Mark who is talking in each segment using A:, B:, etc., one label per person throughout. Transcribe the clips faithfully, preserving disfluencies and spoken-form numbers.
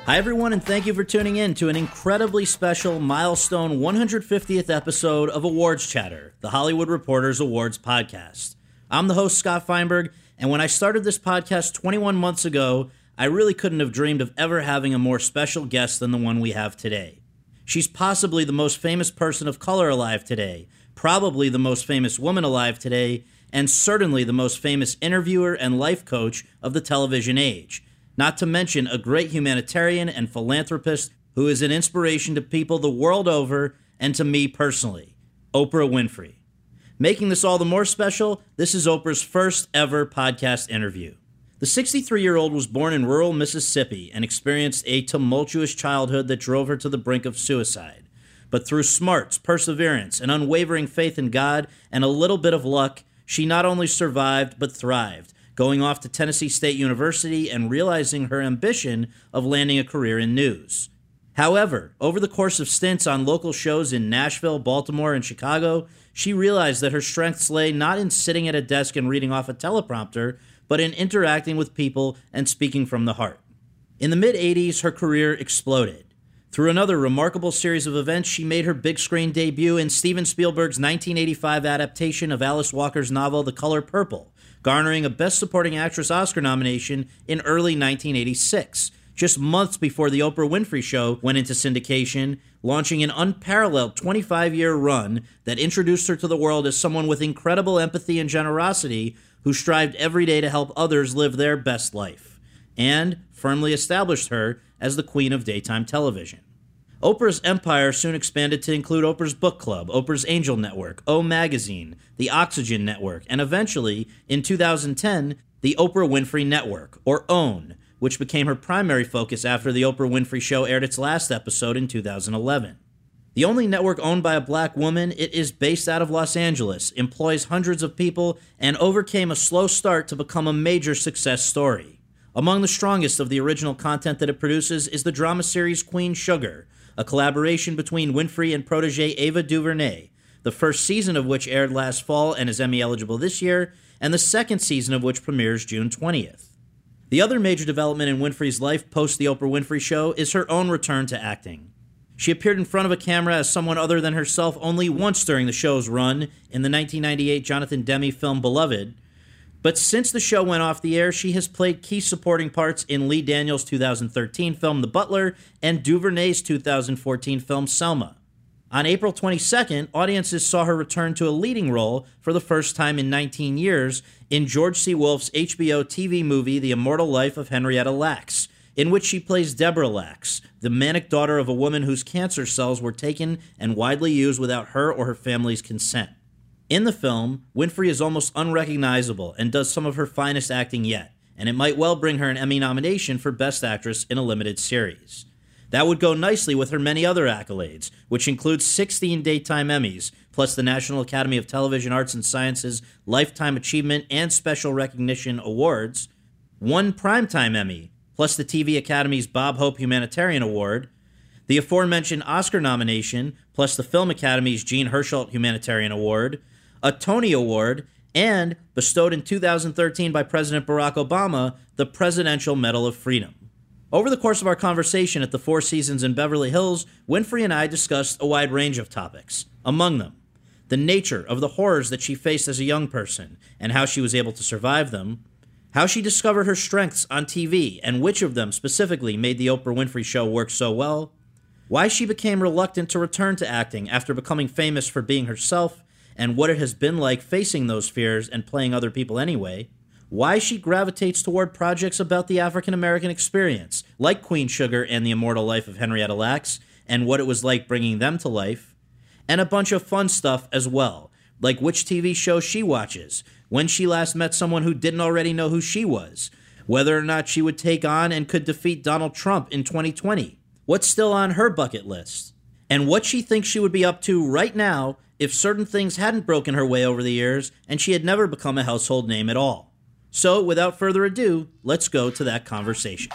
A: Hi, everyone, and thank you for tuning in to an incredibly special milestone one hundred fiftieth episode of Awards Chatter, the Hollywood Reporters Awards podcast. I'm the host, Scott Feinberg, and when I started this podcast twenty-one months ago, I really couldn't have dreamed of ever having a more special guest than the one we have today. She's possibly the most famous person of color alive today, probably the most famous woman alive today, and certainly the most famous interviewer and life coach of the television age. Not to mention a great humanitarian and philanthropist who is an inspiration to people the world over and to me personally, Oprah Winfrey. Making this all the more special, this is Oprah's first ever podcast interview. The sixty-three-year-old was born in rural Mississippi and experienced a tumultuous childhood that drove her to the brink of suicide. But through smarts, perseverance, and unwavering faith in God and a little bit of luck, she not only survived but thrived, going off to Tennessee State University and realizing her ambition of landing a career in news. However, over the course of stints on local shows in Nashville, Baltimore, and Chicago, she realized that her strengths lay not in sitting at a desk and reading off a teleprompter, but in interacting with people and speaking from the heart. In the mid-eighties, her career exploded. Through another remarkable series of events, she made her big screen debut in Steven Spielberg's nineteen eighty-five adaptation of Alice Walker's novel The Color Purple, garnering a Best Supporting Actress Oscar nomination in early nineteen eighty-six, just months before The Oprah Winfrey Show went into syndication, launching an unparalleled twenty-five-year run that introduced her to the world as someone with incredible empathy and generosity who strived every day to help others live their best life, and firmly established her as the queen of daytime television. Oprah's empire soon expanded to include Oprah's Book Club, Oprah's Angel Network, O Magazine, the Oxygen Network, and eventually, in two thousand ten, the Oprah Winfrey Network, or OWN, which became her primary focus after The Oprah Winfrey Show aired its last episode in two thousand eleven. The only network owned by a black woman, it is based out of Los Angeles, employs hundreds of people, and overcame a slow start to become a major success story. Among the strongest of the original content that it produces is the drama series Queen Sugar, a collaboration between Winfrey and protege Ava DuVernay, the first season of which aired last fall and is Emmy eligible this year, and the second season of which premieres June twentieth. The other major development in Winfrey's life post The Oprah Winfrey Show is her own return to acting. She appeared in front of a camera as someone other than herself only once during the show's run in the nineteen ninety-eight Jonathan Demme film Beloved, but since the show went off the air, she has played key supporting parts in Lee Daniels' two thousand thirteen film The Butler and DuVernay's two thousand fourteen film Selma. On April twenty-second, audiences saw her return to a leading role for the first time in nineteen years in George C. Wolfe's H B O T V movie The Immortal Life of Henrietta Lacks, in which she plays Deborah Lacks, the manic daughter of a woman whose cancer cells were taken and widely used without her or her family's consent. In the film, Winfrey is almost unrecognizable and does some of her finest acting yet, and it might well bring her an Emmy nomination for Best Actress in a Limited Series. That would go nicely with her many other accolades, which include sixteen Daytime Emmys, plus the National Academy of Television Arts and Sciences Lifetime Achievement and Special Recognition Awards, one Primetime Emmy, plus the T V Academy's Bob Hope Humanitarian Award, the aforementioned Oscar nomination, plus the Film Academy's Jean Hersholt Humanitarian Award, a Tony Award, and, bestowed in two thousand thirteen by President Barack Obama, the Presidential Medal of Freedom. Over the course of our conversation at the Four Seasons in Beverly Hills, Winfrey and I discussed a wide range of topics. Among them, the nature of the horrors that she faced as a young person and how she was able to survive them, how she discovered her strengths on T V and which of them specifically made the Oprah Winfrey Show work so well, why she became reluctant to return to acting after becoming famous for being herself, and what it has been like facing those fears and playing other people anyway, why she gravitates toward projects about the African American experience, like Queen Sugar and The Immortal Life of Henrietta Lacks, and what it was like bringing them to life, and a bunch of fun stuff as well, like which T V show she watches, when she last met someone who didn't already know who she was, whether or not she would take on and could defeat Donald Trump in twenty twenty, what's still on her bucket list, and what she thinks she would be up to right now if certain things hadn't broken her way over the years and she had never become a household name at all. So, without further ado, let's go to that conversation.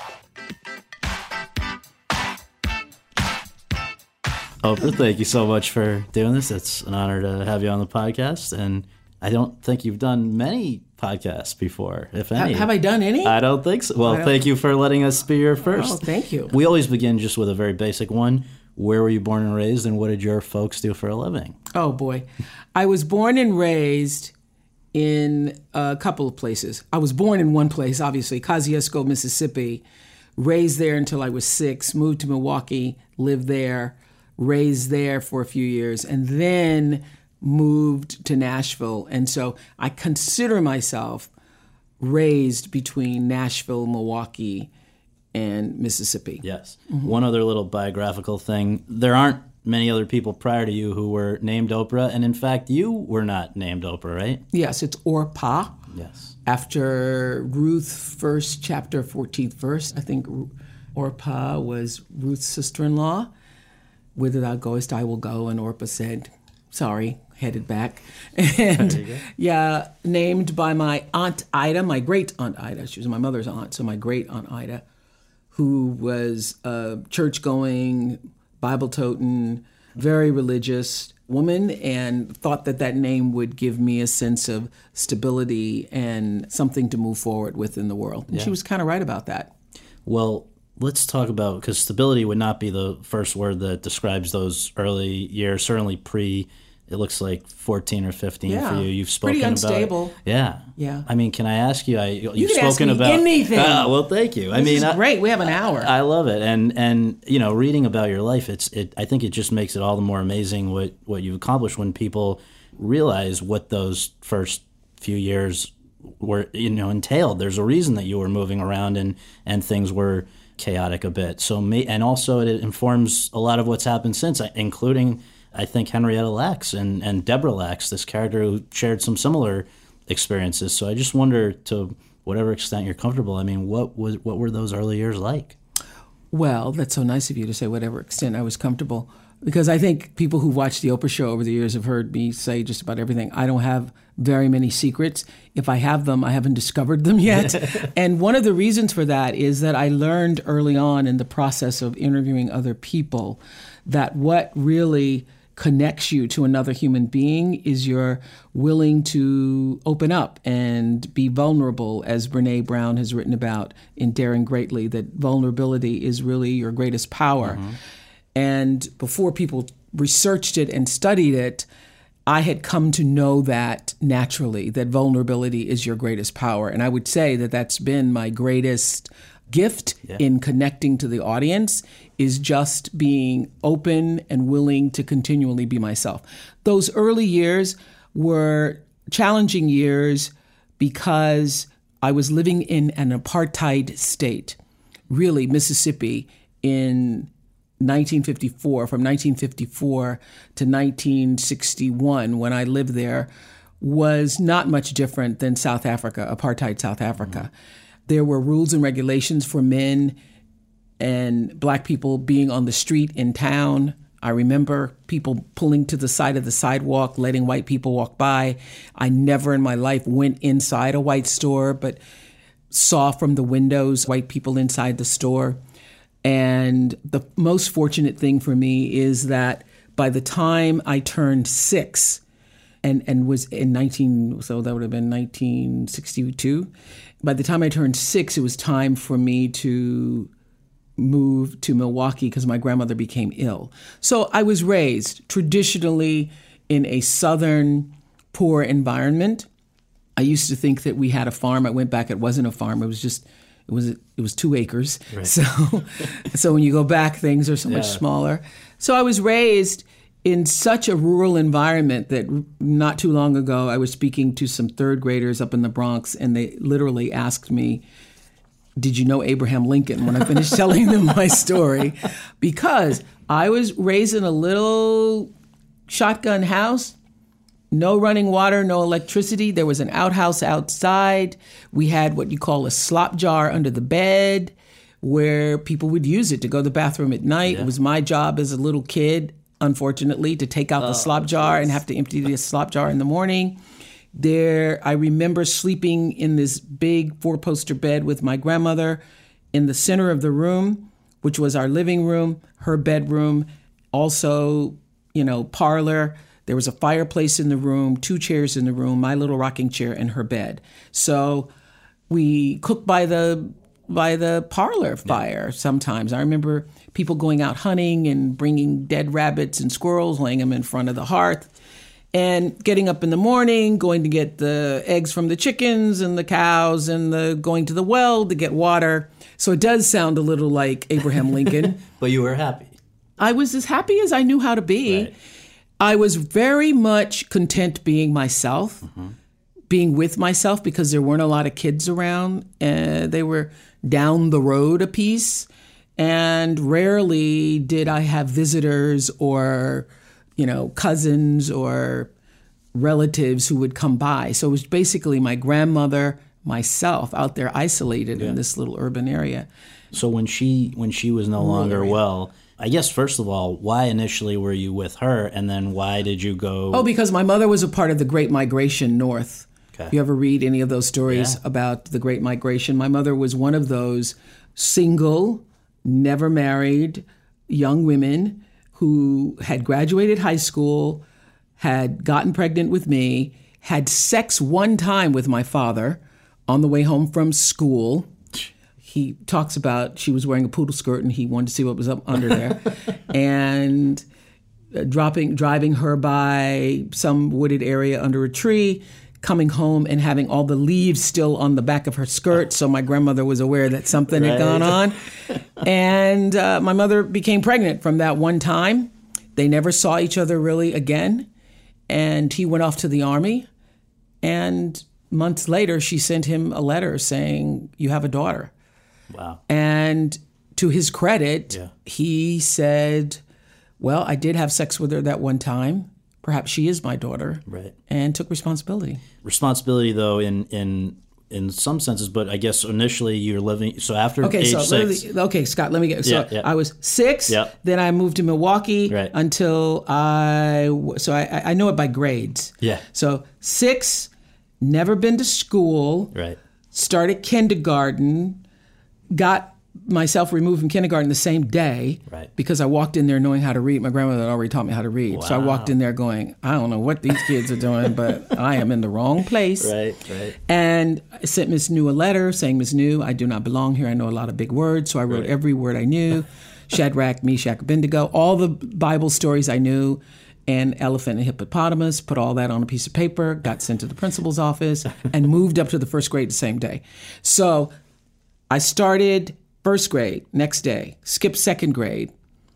A: Oprah, thank you so much for doing this. It's an honor to have you on the podcast, and I don't think you've done many podcasts before, if any.
B: Have, have I done any?
A: I don't think so. Well, thank you for letting us be your first.
B: Oh, thank you.
A: We always begin just with a very basic one. Where were you born and raised, and what did your folks do for a living?
B: Oh, boy. I was born and raised in a couple of places. I was born in one place, obviously, Kosciuszko, Mississippi, raised there until I was six, moved to Milwaukee, lived there, raised there for a few years, and then moved to Nashville. And so I consider myself raised between Nashville, Milwaukee, and Mississippi.
A: Yes. Mm-hmm. One other little biographical thing. There aren't many other people prior to you who were named Oprah, and in fact, you were not named Oprah, right?
B: Yes, it's Orpah.
A: Yes.
B: After Ruth first, chapter fourteenth verse, I think Orpah was Ruth's sister-in-law. Whither thou goest, I will go. And Orpah said, sorry, headed back. And yeah, named by my Aunt Ida, my great Aunt Ida. She was my mother's aunt, so my great Aunt Ida, who was a church-going, Bible-toting, very religious woman, and thought that that name would give me a sense of stability and something to move forward with in the world. And yeah. She was kind of right about that.
A: Well, let's talk about, because stability would not be the first word that describes those early years, certainly pre, it looks like fourteen or fifteen
B: yeah.
A: for you. You've spoken
B: Pretty
A: about
B: unstable.
A: Yeah.
B: Yeah.
A: I mean, can I ask you, I, you've
B: you can
A: spoken
B: ask me
A: about
B: anything.
A: Ah, well, thank you.
B: This
A: I mean,
B: is
A: I,
B: great. We have an hour.
A: I, I love it. And, and you know, reading about your life, it's it. I think it just makes it all the more amazing what, what you've accomplished when people realize what those first few years were, you know, entailed. There's a reason that you were moving around and, and things were chaotic a bit. So, me, and also it informs a lot of what's happened since, including, I think, Henrietta Lacks and, and Deborah Lacks, this character who shared some similar experiences. So I just wonder, to whatever extent you're comfortable, I mean, what was what were those early years like?
B: Well, that's so nice of you to say whatever extent I was comfortable, because I think people who've watched the Oprah show over the years have heard me say just about everything. I don't have very many secrets. If I have them, I haven't discovered them yet. And one of the reasons for that is that I learned early on in the process of interviewing other people that what really connects you to another human being is you're willing to open up and be vulnerable, as Brene Brown has written about in Daring Greatly, that vulnerability is really your greatest power. Mm-hmm. And before people researched it and studied it, I had come to know that naturally, that vulnerability is your greatest power. And I would say that that's been my greatest gift yeah. in connecting to the audience, is just being open and willing to continually be myself. Those early years were challenging years because I was living in an apartheid state, really Mississippi, in nineteen fifty-four, from nineteen fifty-four to nineteen sixty-one, when I lived there, was not much different than South Africa, apartheid South Africa. Mm-hmm. There were rules and regulations for men and black people being on the street in town. I remember people pulling to the side of the sidewalk, letting white people walk by. I never in my life went inside a white store, but saw from the windows white people inside the store. And the most fortunate thing for me is that by the time I turned six, and, and was in nineteen, so that would have been nineteen sixty-two. By the time I turned six, it was time for me to move to Milwaukee because my grandmother became ill. So I was raised traditionally in a Southern poor environment. I used to think that we had a farm. I went back, it wasn't a farm. It was just, it was it was two acres. Right. So so when you go back, things are so yeah. much smaller. So I was raised in such a rural environment that not too long ago, I was speaking to some third graders up in the Bronx, and they literally asked me, did you know Abraham Lincoln, when I finished telling them my story? Because I was raised in a little shotgun house, no running water, no electricity. There was an outhouse outside. We had what you call a slop jar under the bed where people would use it to go to the bathroom at night. Yeah. It was my job as a little kid, unfortunately, to take out oh, the slop jar and have to empty the slop jar in the morning. There, I remember sleeping in this big four-poster bed with my grandmother in the center of the room, which was our living room, her bedroom, also, you know, parlor, There was a fireplace in the room, two chairs in the room, my little rocking chair, and her bed. So we cooked by the by the parlor fire sometimes. I remember people going out hunting and bringing dead rabbits and squirrels, laying them in front of the hearth, and getting up in the morning, going to get the eggs from the chickens and the cows, and the going to the well to get water. So it does sound a little like Abraham Lincoln.
A: But you were happy.
B: I was as happy as I knew how to be.
A: Right.
B: I was very much content being myself, mm-hmm. being with myself, because there weren't a lot of kids around. Uh, they were down the road a piece. And rarely did I have visitors or, you know, cousins or relatives who would come by. So it was basically my grandmother, myself out there isolated yeah. in this little urban area.
A: So when she when she was no longer
B: area.
A: well, I guess first of all, why initially were you with her, and then why did you go?
B: Oh, because my mother was a part of the Great Migration North.
A: Okay.
B: You ever read any of those stories
A: yeah.
B: about the Great Migration? My mother was one of those single, never married young women who had graduated high school, had gotten pregnant with me, had sex one time with my father on the way home from school. He talks about she was wearing a poodle skirt and he wanted to see what was up under there. and uh, dropping, driving her by some wooded area under a tree, coming home and having all the leaves still on the back of her skirt. So my grandmother was aware that something
A: right.
B: had gone on. And uh, my mother became pregnant from that one time. They never saw each other really again. And he went off to the army. And months later, she sent him a letter saying, "You have a daughter."
A: Wow.
B: And to his credit,
A: yeah.
B: he said, "Well, I did have sex with her that one time. Perhaps she is my daughter."
A: Right.
B: And took responsibility.
A: Responsibility, though, in in in some senses, but I guess initially you're living. So after
B: okay,
A: age
B: so
A: six.
B: Me, okay, Scott, let me get. So
A: yeah, yeah.
B: I was six.
A: Yeah.
B: Then I moved to Milwaukee
A: right.
B: until I. So I I know it by grades.
A: Yeah.
B: So six, never been to school.
A: Right.
B: Started kindergarten. Got myself removed from kindergarten the same day
A: right.
B: because I walked in there knowing how to read. My grandmother had already taught me how to read.
A: Wow.
B: So I walked in there going, I don't know what these kids are doing, but I am in the wrong place.
A: Right, right.
B: And I sent Miss New a letter saying, "Miss New, I do not belong here. I know a lot of big words." So I wrote right. every word I knew. Shadrach, Meshach, Abednego, all the Bible stories I knew, and elephant and hippopotamus, put all that on a piece of paper, got sent to the principal's office, and moved up to the first grade the same day. So I started first grade next day, skipped second grade.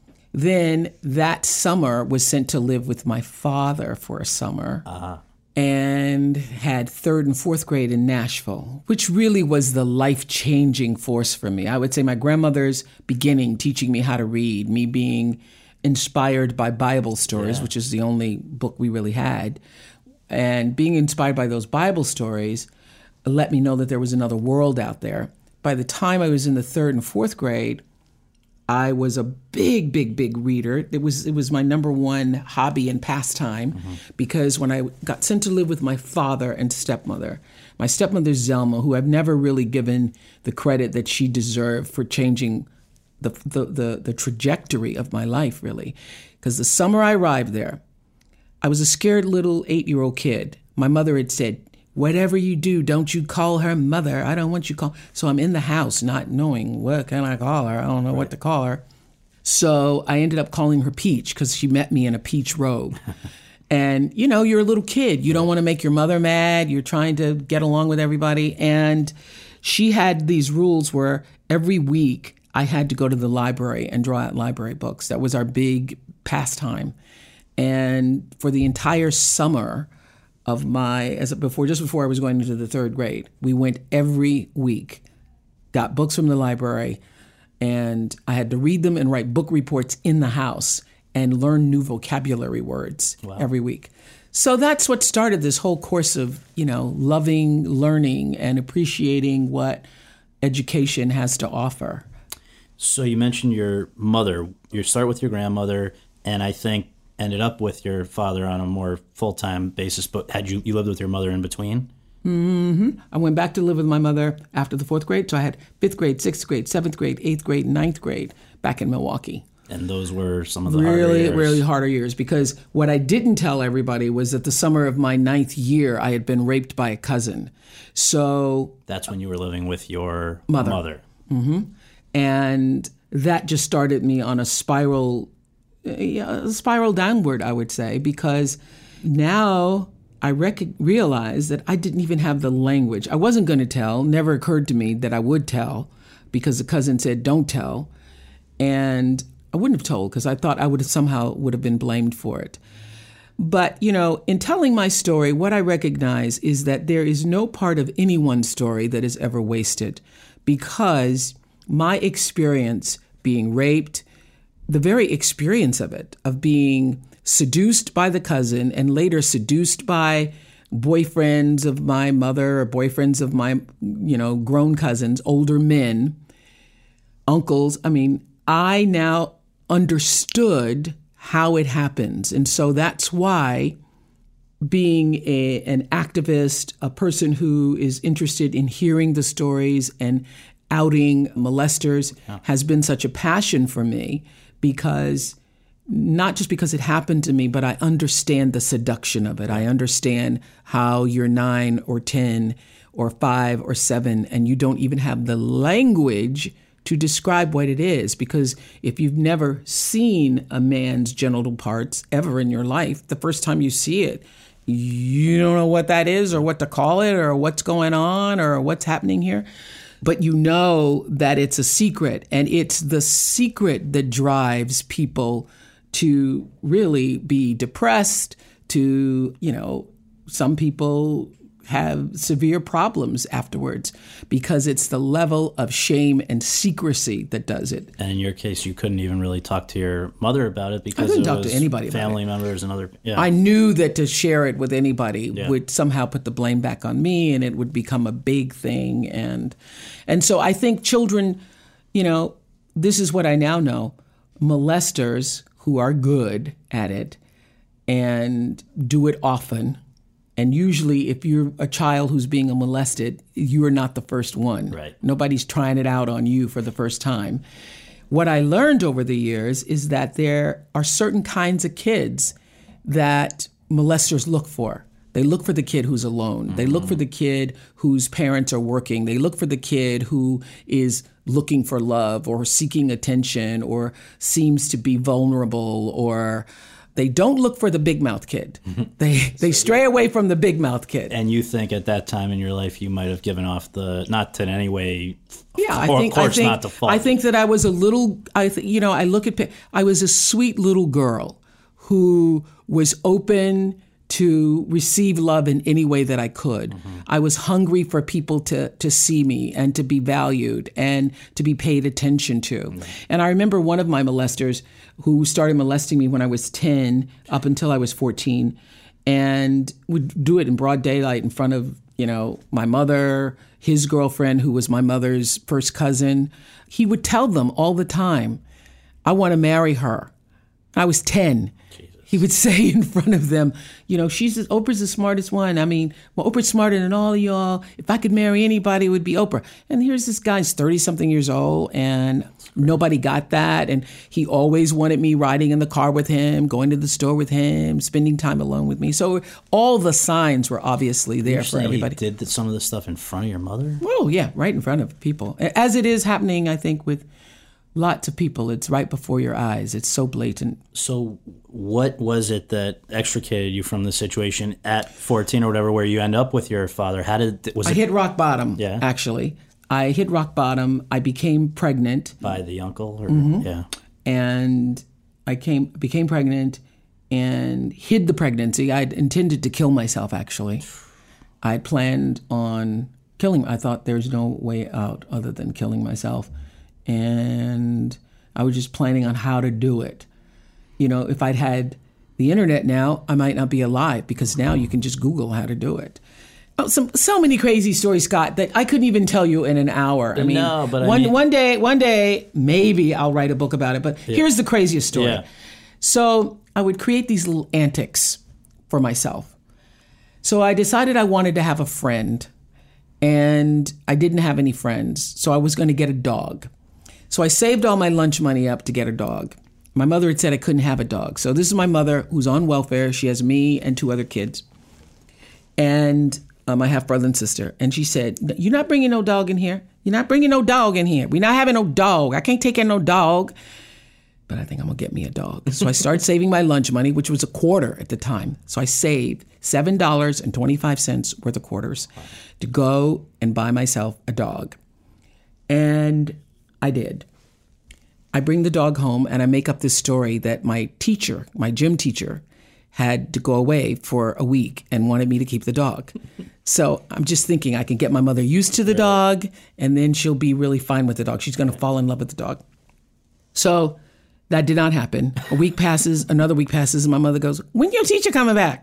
B: Then that summer was sent to live with my father for a summer
A: uh-huh.
B: and had third and fourth grade in Nashville, which really was the life-changing force for me. I would say my grandmother's beginning, teaching me how to read, me being inspired by Bible stories, yeah. which is the only book we really had, and being inspired by those Bible stories let me know that there was another world out there. By the time I was in the third and fourth grade, I was a big, big, big reader. It was it was my number one hobby and pastime mm-hmm. because when I got sent to live with my father and stepmother, my stepmother Zelma, who I've never really given the credit that she deserved for changing the the the, the trajectory of my life, really. Because the summer I arrived there, I was a scared little eight-year-old kid. My mother had said, "Whatever you do, don't you call her mother. I don't want you call." So I'm in the house not knowing what can I call her. I don't know right. what to call her. So I ended up calling her Peach because she met me in a peach robe. And, you know, you're a little kid. You don't want to make your mother mad. You're trying to get along with everybody. And she had these rules where every week I had to go to the library and draw out library books. That was our big pastime. And for the entire summer of my, as before, just before I was going into the third grade, we went every week, got books from the library, and I had to read them and write book reports in the house and learn new vocabulary words wow. every week. So that's what started this whole course of, you know, loving, learning, and appreciating what education has to offer.
A: So you mentioned your mother. You start with your grandmother, and I think ended up with your father on a more full-time basis, but had you, you lived with your mother in between?
B: Mm-hmm. I went back to live with my mother after the fourth grade, so I had fifth grade, sixth grade, seventh grade, eighth grade, ninth grade back in Milwaukee.
A: And those were some of the
B: really,
A: harder years.
B: really harder years, because what I didn't tell everybody was that the summer of my ninth year, I had been raped by a cousin. So
A: that's when you were living with your
B: mother.
A: mother.
B: Mm-hmm. And that just started me on a spiral, a spiral downward, I would say, because now I rec- realized that I didn't even have the language. I wasn't going to tell. Never occurred to me that I would tell, because the cousin said, don't tell. And I wouldn't have told, because I thought I would have somehow would have been blamed for it. But, you know, in telling my story, what I recognize is that there is no part of anyone's story that is ever wasted, because my experience being raped, the very experience of it, of being seduced by the cousin and later seduced by boyfriends of my mother or boyfriends of my, you know, grown cousins, older men, uncles. I mean, I now understood how it happens. And so that's why being a, an activist, a person who is interested in hearing the stories and outing molesters yeah. has been such a passion for me, because not just because it happened to me, but I understand the seduction of it. I understand how you're nine or ten or five or seven and you don't even have the language to describe what it is. Because if you've never seen a man's genital parts ever in your life, the first time you see it, you don't know what that is or what to call it or what's going on or what's happening here. But you know that it's a secret, and it's the secret that drives people to really be depressed, to, you know, some people have severe problems afterwards, because it's the level of shame and secrecy that does it.
A: And in your case, you couldn't even really talk to your mother about it, because
B: I couldn't
A: it
B: talk
A: was
B: to anybody
A: family
B: about it.
A: members and other. Yeah.
B: I knew that to share it with anybody
A: yeah.
B: would somehow put the blame back on me, and it would become a big thing. And and so I think children, you know, this is what I now know: molesters who are good at it and do it often. And usually if you're a child who's being molested, you are not the first one.
A: Right.
B: Nobody's trying it out on you for the first time. What I learned over the years is that there are certain kinds of kids that molesters look for. They look for the kid who's alone. Mm-hmm. They look for the kid whose parents are working. They look for the kid who is looking for love or seeking attention or seems to be vulnerable, or they don't look for the big mouth kid. Mm-hmm. They they so, stray away from the big mouth kid.
A: And you think at that time in your life you might have given off the, not to in any way,
B: yeah, I
A: or,
B: think,
A: of course
B: I think,
A: not to fault.
B: I think that I was a little, I th- you know, I look at, I was a sweet little girl who was open to receive love in any way that I could. Mm-hmm. I was hungry for people to to see me and to be valued and to be paid attention to. Mm-hmm. And I remember one of my molesters who started molesting me when I was ten up until I was fourteen, and would do it in broad daylight in front of, you know, my mother, his girlfriend, who was my mother's first cousin. He would tell them all the time, I want to marry her. I was ten. He would say in front of them, you know, she's Oprah's the smartest one. I mean, well, Oprah's smarter than all of y'all. If I could marry anybody, it would be Oprah. And here's this guy's thirty-something years old, and nobody got that. And he always wanted me riding in the car with him, going to the store with him, spending time alone with me. So all the signs were obviously there
A: You're
B: for everybody.
A: He did some of this stuff in front of your mother?
B: Well, yeah, right in front of people. As it is happening, I think, with lots of people. It's right before your eyes. It's so blatant.
A: So what was it that extricated you from the situation at fourteen or whatever, where you end up with your father? How did was
B: I
A: it?
B: hit rock bottom,
A: yeah.
B: actually. I hit rock bottom. I became pregnant.
A: By the uncle? Or,
B: mm-hmm.
A: Yeah.
B: And I came became pregnant and hid the pregnancy. I'd intended to kill myself, actually. I had planned on killing. I thought there's no way out other than killing myself. And I was just planning on how to do it. You know, if I'd had the internet now, I might not be alive, because now you can just Google how to do it. Oh, some so many crazy stories, Scott, that I couldn't even tell you in an hour. I mean,
A: no, but I
B: one
A: mean,
B: one day, one day, maybe I'll write a book about it. But yeah. Here's the craziest story.
A: Yeah.
B: So I would create these little antics for myself. So I decided I wanted to have a friend, and I didn't have any friends. So I was going to get a dog. So I saved all my lunch money up to get a dog. My mother had said I couldn't have a dog. So this is my mother who's on welfare. She has me and two other kids. And uh, my half-brother and sister. And she said, you're not bringing no dog in here. You're not bringing no dog in here. We're not having no dog. I can't take in no dog. But I think I'm going to get me a dog. So I started saving my lunch money, which was a quarter at the time. So I saved seven dollars and twenty-five cents worth of quarters to go and buy myself a dog. And I did. I bring the dog home and I make up this story that my teacher, my gym teacher, had to go away for a week and wanted me to keep the dog. So I'm just thinking I can get my mother used to the dog and then she'll be really fine with the dog. She's going to fall in love with the dog. So that did not happen. A week passes, another week passes, and my mother goes, when's your teacher coming back?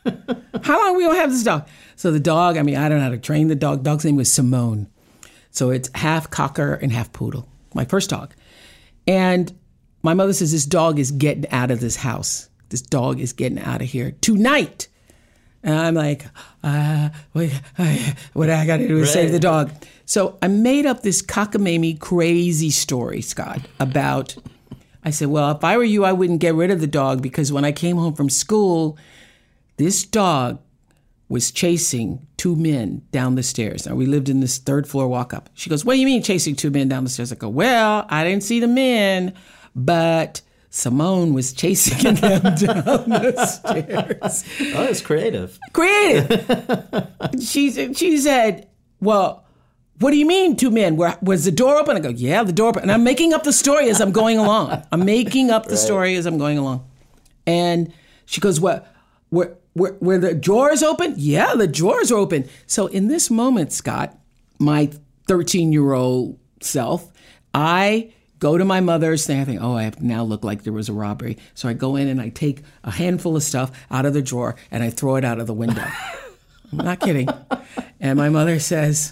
B: How long are we going to have this dog? So the dog, I mean, I don't know how to train the dog. Dog's name was Simone. So it's half cocker and half poodle, my first dog. And my mother says, this dog is getting out of this house. This dog is getting out of here tonight. And I'm like, uh, what, what I got to do is right. save the dog. So I made up this cockamamie crazy story, Scott, about... I said, well, if I were you, I wouldn't get rid of the dog because when I came home from school, this dog was chasing two men down the stairs. Now, we lived in this third floor walk up. She goes, what do you mean chasing two men down the stairs? I go, well, I didn't see the men, but Simone was chasing them down the stairs.
A: Oh, that's creative.
B: Creative. she, she said, well, what do you mean two men? Were, was the door open? I go, yeah, the door open. And I'm making up the story as I'm going along. I'm making up the right. story as I'm going along. And she goes, what, were, were, were the drawers open? Yeah, the drawers are open. So in this moment, Scott, my thirteen-year-old self, I go to my mother's thing. I think, oh, I have now look like there was a robbery. So I go in and I take a handful of stuff out of the drawer and I throw it out of the window. I'm not kidding. And my mother says...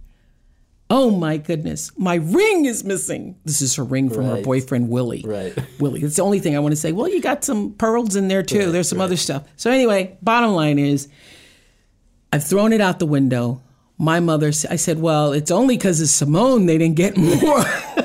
B: oh, my goodness, my ring is missing. This is her ring from right. her boyfriend, Willie. Right. Willie. That's the only thing I want to say. Well, you got some pearls in there, too. Right, There's some right. other stuff. So anyway, bottom line is I've thrown it out the window. My mother, I said, well, it's only because of Simone they didn't get more.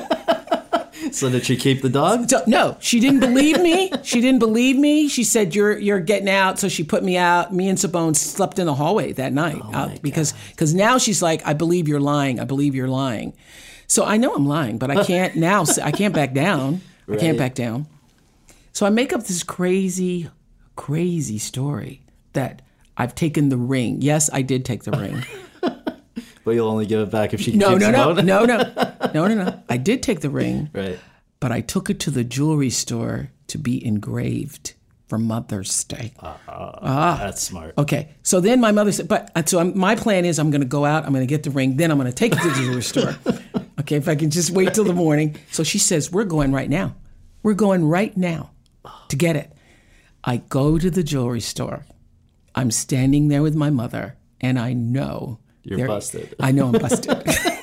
A: So did she keep the dog?
B: So, no, she didn't believe me. She didn't believe me. She said, you're you're getting out. So she put me out. Me and Simone slept in the hallway that night oh out because because now she's like, I believe you're lying. I believe you're lying. So I know I'm lying, but I can't now. I can't back down. Right. I can't back down. So I make up this crazy, crazy story that I've taken the ring. Yes, I did take the ring.
A: But you'll only give it back if she
B: no,
A: keeps
B: no,
A: it
B: no,
A: out?
B: no, no, no, no, no. I did take the ring,
A: right?
B: But I took it to the jewelry store to be engraved for Mother's Day.
A: Uh, uh, ah, that's smart.
B: Okay, so then my mother said, "But so I'm, my plan is I'm going to go out, I'm going to get the ring, then I'm going to take it to the jewelry store. Okay, if I can just wait till the morning." So she says, "We're going right now. We're going right now to get it." I go to the jewelry store. I'm standing there with my mother, and I know.
A: You're busted.
B: I know I'm busted.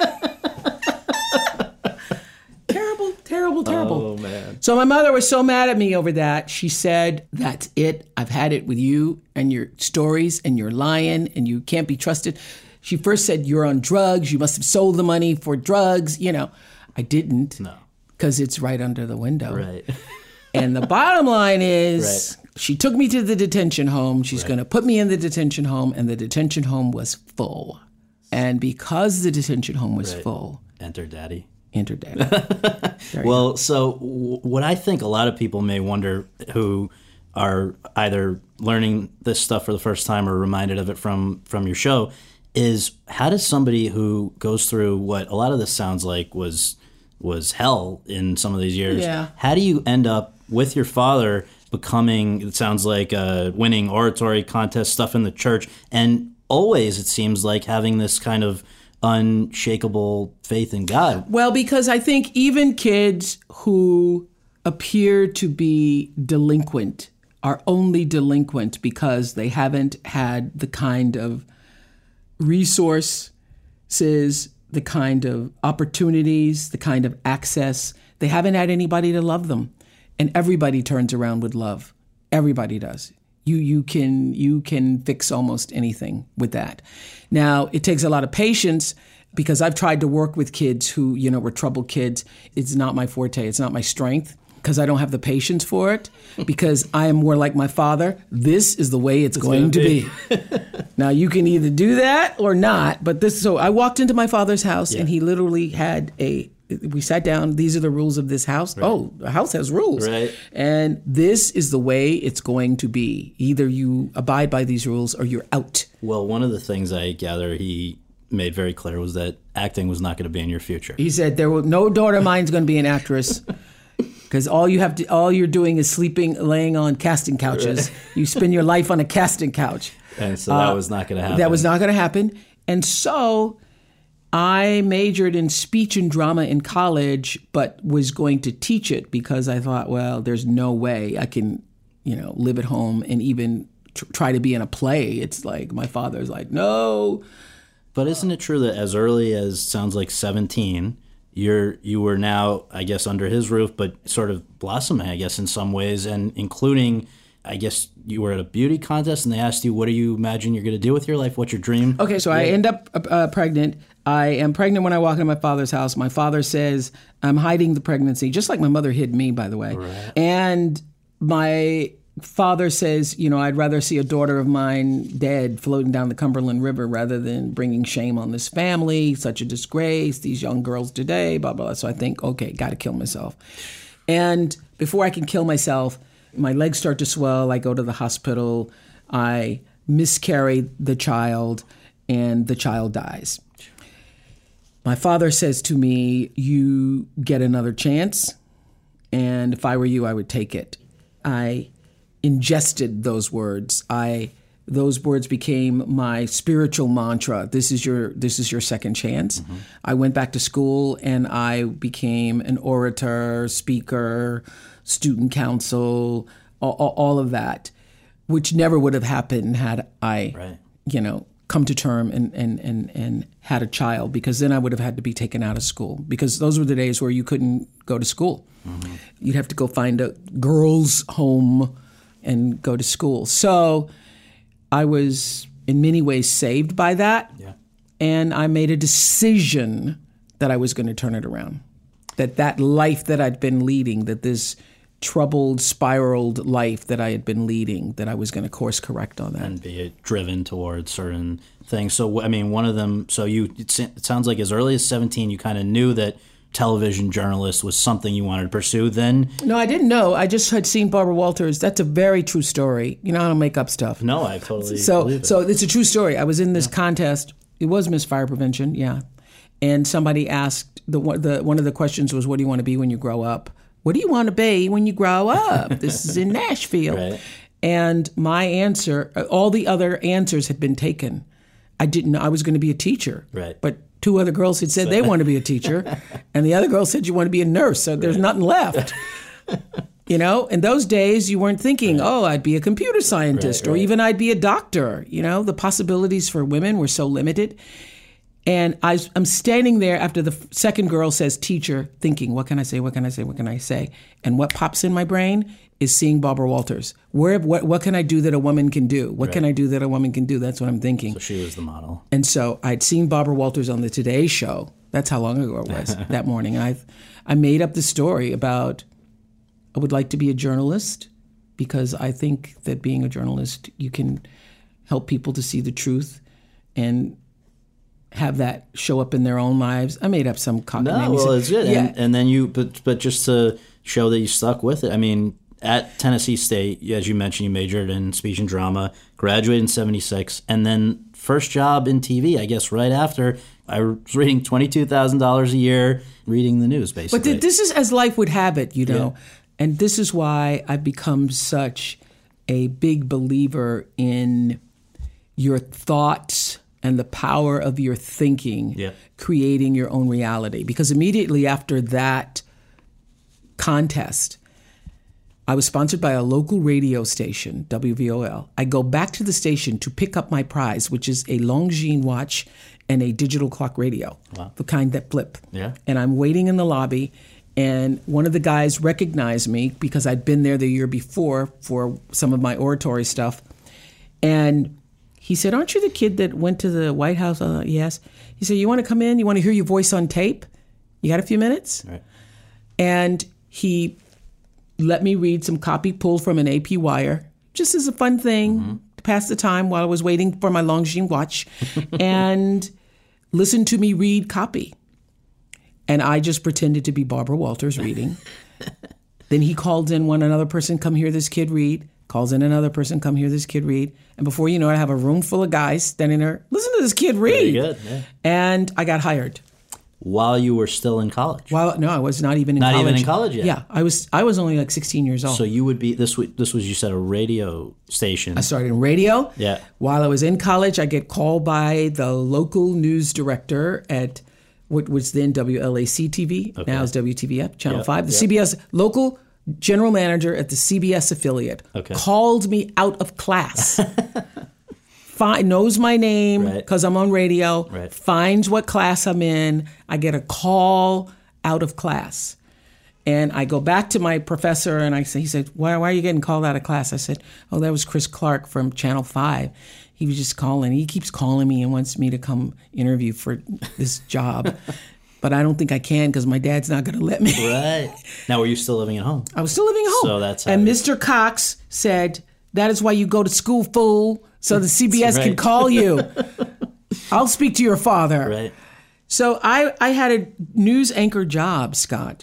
B: terrible, terrible, terrible.
A: Oh, man.
B: So my mother was so mad at me over that. She said, that's it. I've had it with you and your stories and you're lying and you can't be trusted. She first said, you're on drugs. You must have sold the money for drugs. You know, I didn't.
A: No.
B: Because it's right under the window.
A: Right.
B: And the bottom line is...
A: Right.
B: She took me to the detention home. She's
A: right.
B: going to put me in the detention home, and the detention home was full. And because the detention home was
A: right.
B: full...
A: Enter daddy.
B: Enter daddy.
A: Well, so w- what I think a lot of people may wonder who are either learning this stuff for the first time or reminded of it from, from your show is how does somebody who goes through what a lot of this sounds like was was hell in some of these years,
B: yeah.
A: how do you end up with your father... becoming, it sounds like, uh, winning oratory contest stuff in the church, and always, it seems like, having this kind of unshakable faith in God?
B: Well, because I think even kids who appear to be delinquent are only delinquent because they haven't had the kind of resources, the kind of opportunities, the kind of access. They haven't had anybody to love them. And everybody turns around with love. Everybody does. You you can you can fix almost anything with that. Now, it takes a lot of patience because I've tried to work with kids who, you know, were troubled kids. It's not my forte. It's not my strength because I don't have the patience for it, because I am more like my father. This is the way it's, it's going to be. be. Now, you can either do that or not, but this, so I walked into my father's house yeah. and he literally had a, we sat down, these are the rules of this house. Right. Oh, the house has rules.
A: Right.
B: And this is the way it's going to be. Either you abide by these rules or you're out.
A: Well, one of the things I gather he made very clear was that acting was not going to be in your future.
B: He said there will no daughter of mine is going to be an actress because all you have to, all you're doing is sleeping, laying on casting couches. Right. You spend your life on a casting couch.
A: And so that uh, was not going to happen.
B: That was not going to happen. And so I majored in speech and drama in college, but was going to teach it because I thought, well, there's no way I can, you know, live at home and even tr- try to be in a play. It's like my father's like, no.
A: But isn't it true that as early as sounds like seventeen, you're you were now, I guess, under his roof, but sort of blossoming, I guess, in some ways, and including, I guess, you were at a beauty contest and they asked you, what do you imagine you're going to do with your life? What's your dream?
B: Okay, so yeah. I end up uh, pregnant. I am pregnant when I walk into my father's house. My father says I'm hiding the pregnancy, just like my mother hid me, by the way.
A: Right.
B: And my father says, you know, I'd rather see a daughter of mine dead floating down the Cumberland River rather than bringing shame on this family, such a disgrace, these young girls today, blah, blah, blah. So I think, okay, got to kill myself. And before I can kill myself, my legs start to swell. I go to the hospital. I miscarry the child, and the child dies. My father says to me, you get another chance, and if I were you, I would take it. I ingested those words. I those words became my spiritual mantra. This is your this is your second chance. Mm-hmm. I went back to school and I became an orator, speaker, student council, all, all of that, which never would have happened had I,
A: right.
B: you know, come to term and, and, and, and had a child, because then I would have had to be taken out of school, because those were the days where you couldn't go to school. Mm-hmm. You'd have to go find a girls' home and go to school. So I was in many ways saved by that.
A: Yeah.
B: And I made a decision that I was going to turn it around. That that life that I'd been leading, that this troubled, spiraled life that I had been leading, that I was going to course correct on that.
A: And be driven towards certain things. So, I mean, one of them, so you, it sounds like as early as seventeen, you kind of knew that television journalist was something you wanted to pursue then?
B: No, I didn't know. I just had seen Barbara Walters. That's a very true story. You know, I don't make up stuff.
A: No, I totally
B: so,
A: believe it.
B: So it's a true story. I was in this yeah. contest. It was Miss Fire Prevention, yeah. And somebody asked, the, the one of the questions was, what do you want to be when you grow up? What do you want to be when you grow up? This is in Nashville.
A: Right.
B: And my answer, all the other answers had been taken. I didn't know I was going to be a teacher.
A: Right.
B: But two other girls had said so. They want to be a teacher. And the other girl said, you want to be a nurse. So there's right. nothing left. You know, in those days, you weren't thinking, right. oh, I'd be a computer scientist right, or right. even I'd be a doctor. You know, the possibilities for women were so limited. And I, I'm standing there after the second girl says teacher, thinking, what can I say, what can I say, what can I say? And what pops in my brain is seeing Barbara Walters. Where, what, what can I do that a woman can do? What right. can I do that a woman can do? That's what I'm thinking.
A: So she was the model.
B: And so I'd seen Barbara Walters on the Today Show. That's how long ago it was, that morning. I I made up the story about I would like to be a journalist because I think that being a journalist, you can help people to see the truth and have that show up in their own lives. I made up some cockamamie.
A: No, well, it's good.
B: Yeah.
A: And, and then you, but, but just to show that you stuck with it, I mean, at Tennessee State, as you mentioned, you majored in speech and drama, graduated in seventy-six, and then first job in T V, I guess, right after. I was reading twenty-two thousand dollars a year, reading the news, basically.
B: But th- this is as life would have it, you know. Yeah. And this is why I've become such a big believer in your thoughts and the power of your thinking,
A: yeah.
B: creating your own reality. Because immediately after that contest, I was sponsored by a local radio station, W V O L. I go back to the station to pick up my prize, which is a Longines watch and a digital clock radio,
A: wow.
B: the kind that flip.
A: Yeah.
B: And I'm waiting in the lobby, and one of the guys recognized me because I'd been there the year before for some of my oratory stuff. And he said, aren't you the kid that went to the White House? Uh, yes. He said, you want to come in? You want to hear your voice on tape? You got a few minutes?
A: Right.
B: And he let me read some copy pulled from an A P wire, just as a fun thing mm-hmm. to pass the time while I was waiting for my Longines watch, and listen to me read copy. And I just pretended to be Barbara Walters reading. Then he called in one another person, come hear this kid read. Calls in another person, come hear this kid read. And before you know it, I have a room full of guys standing there, listen to this kid read.
A: Very good, yeah.
B: And I got hired.
A: While you were still in college?
B: While No, I was not even in
A: not
B: college.
A: Not even in college yet?
B: Yeah, I was I was only like sixteen years old.
A: So you would be, this was, this was you said, a radio station.
B: I started in radio.
A: Yeah.
B: While I was in college, I get called by the local news director at what was then W L A C T V, okay. Now is W T V F, Channel yep. five. The yep. C B S local general manager at the C B S affiliate okay. called me out of class. Find, knows my name because right. I'm on radio, right. finds what class I'm in. I get a call out of class. And I go back to my professor and I say, he said, why, why are you getting called out of class? I said, oh, that was Chris Clark from Channel five. He was just calling. He keeps calling me and wants me to come interview for this job. But I don't think I can because my dad's not going to let me.
A: Right. Now, were you still living at home?
B: I was still living at home.
A: So that's how
B: And Mister Cox said, that is why you go to school, fool, so the C B S right. can call you. I'll speak to your father.
A: Right.
B: So I, I had a news anchor job, Scott.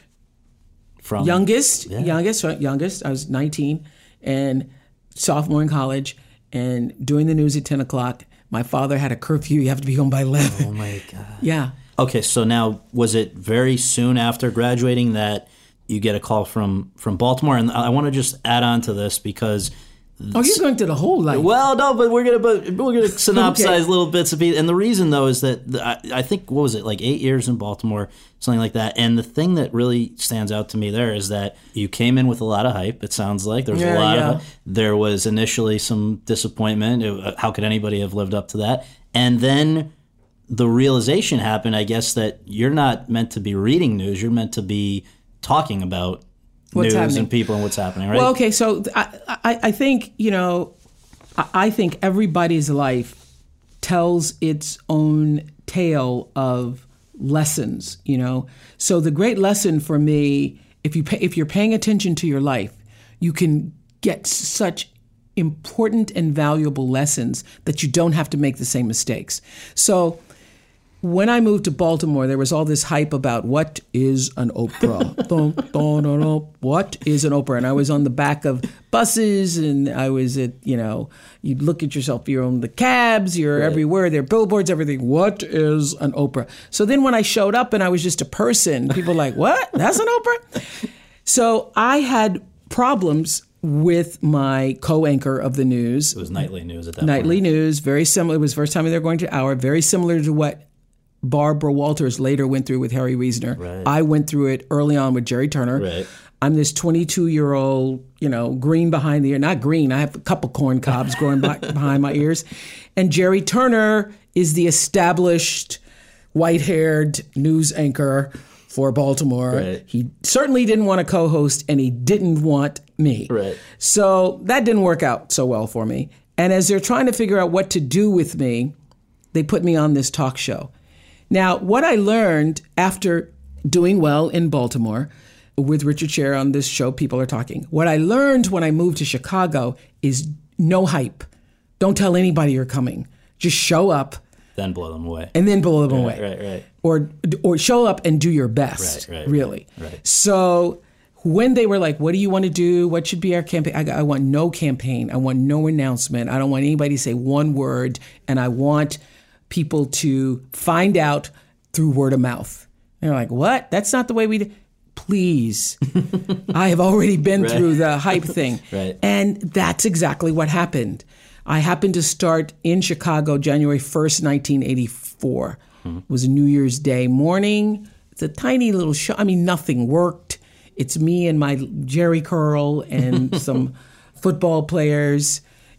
A: From
B: youngest,
A: yeah.
B: youngest, youngest. I was nineteen and sophomore in college and doing the news at ten o'clock. My father had a curfew. You have to be home by eleven.
A: Oh, my God.
B: Yeah.
A: Okay, so now, was it very soon after graduating that you get a call from, from Baltimore? And I want to just add on to this because...
B: Oh, you're going to the whole life.
A: Well, no, but we're gonna but we're gonna synopsize okay. little bits of it. And the reason though is that the, I, I think what was it like eight years in Baltimore, something like that. And the thing that really stands out to me there is that you came in with a lot of hype. It sounds like there was
B: yeah,
A: a lot
B: yeah.
A: of there was initially some disappointment. It, how could anybody have lived up to that? And then the realization happened, I guess, that you're not meant to be reading news. You're meant to be talking about. What's news happening. And people and what's happening, right?
B: Well, okay, so I, I, I think, you know, I think everybody's life tells its own tale of lessons, you know. So the great lesson for me, if you pay, if you're paying attention to your life, you can get such important and valuable lessons that you don't have to make the same mistakes. So when I moved to Baltimore, there was all this hype about what is an Oprah? dun, dun, dun, dun. What is an Oprah? And I was on the back of buses and I was at, you know, you'd look at yourself, you're on the cabs, you're right. everywhere, there are billboards, everything. What is an Oprah? So then when I showed up and I was just a person, people were like, what? That's an Oprah? So I had problems with my co-anchor of the news.
A: It was nightly news at that
B: nightly
A: point.
B: Nightly news, very similar. It was the first time they were going to hour, very similar to what Barbara Walters later went through with Harry Reasoner.
A: Right.
B: I went through it early on with Jerry Turner.
A: Right.
B: I'm this twenty-two-year-old, you know, green behind the ear. Not green. I have a couple corn cobs growing by, behind my ears. And Jerry Turner is the established white-haired news anchor for Baltimore.
A: Right.
B: He certainly didn't want to co-host, and he didn't want me.
A: Right.
B: So that didn't work out so well for me. And as they're trying to figure out what to do with me, they put me on this talk show. Now, what I learned after doing well in Baltimore with Richard Scher on this show, People Are Talking, what I learned when I moved to Chicago is no hype. Don't tell anybody you're coming. Just show up.
A: Then blow them away.
B: And then blow them
A: right,
B: away.
A: Right, right.
B: Or, or show up and do your best,
A: right, right,
B: really.
A: Right, right.
B: So when they were like, what do you want to do? What should be our campaign? I, I want no campaign. I want no announcement. I don't want anybody to say one word. And I want people to find out through word of mouth. And they're like, what? That's not the way we do. Please. I have already been right. through the hype thing.
A: Right.
B: And that's exactly what happened. I happened to start in Chicago January first, nineteen eighty-four. Hmm. It was a New Year's Day morning. It's a tiny little show. I mean, nothing worked. It's me and my Jerry curl and some football players.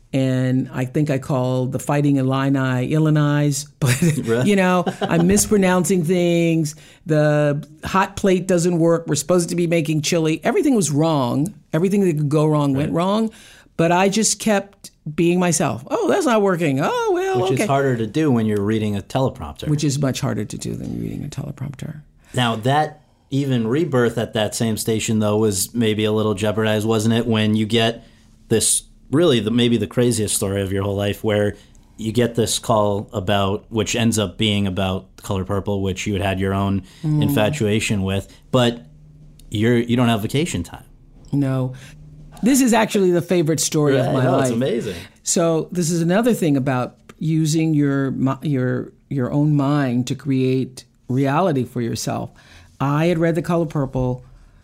B: And I think I called the Fighting Illini Illinois, but right. you know, I'm mispronouncing things. The hot plate doesn't work. We're supposed to be making chili. Everything was wrong. Everything that could go wrong right. went wrong. But I just kept being myself. Oh, that's not working. Oh, well,
A: Which
B: okay.
A: is harder to do when you're reading a teleprompter.
B: Which is much harder to do than reading a teleprompter.
A: Now, that even rebirth at that same station, though, was maybe a little jeopardized, wasn't it? When you get this, really, the, maybe the craziest story of your whole life, where you get this call about, which ends up being about The Color Purple, which you had had your own mm. infatuation with, but you're you don't have vacation time.
B: No. This is actually the favorite story
A: right,
B: of my
A: no,
B: life.
A: It's amazing.
B: So this is another thing about using your your your own mind to create reality for yourself. I had read The Color Purple.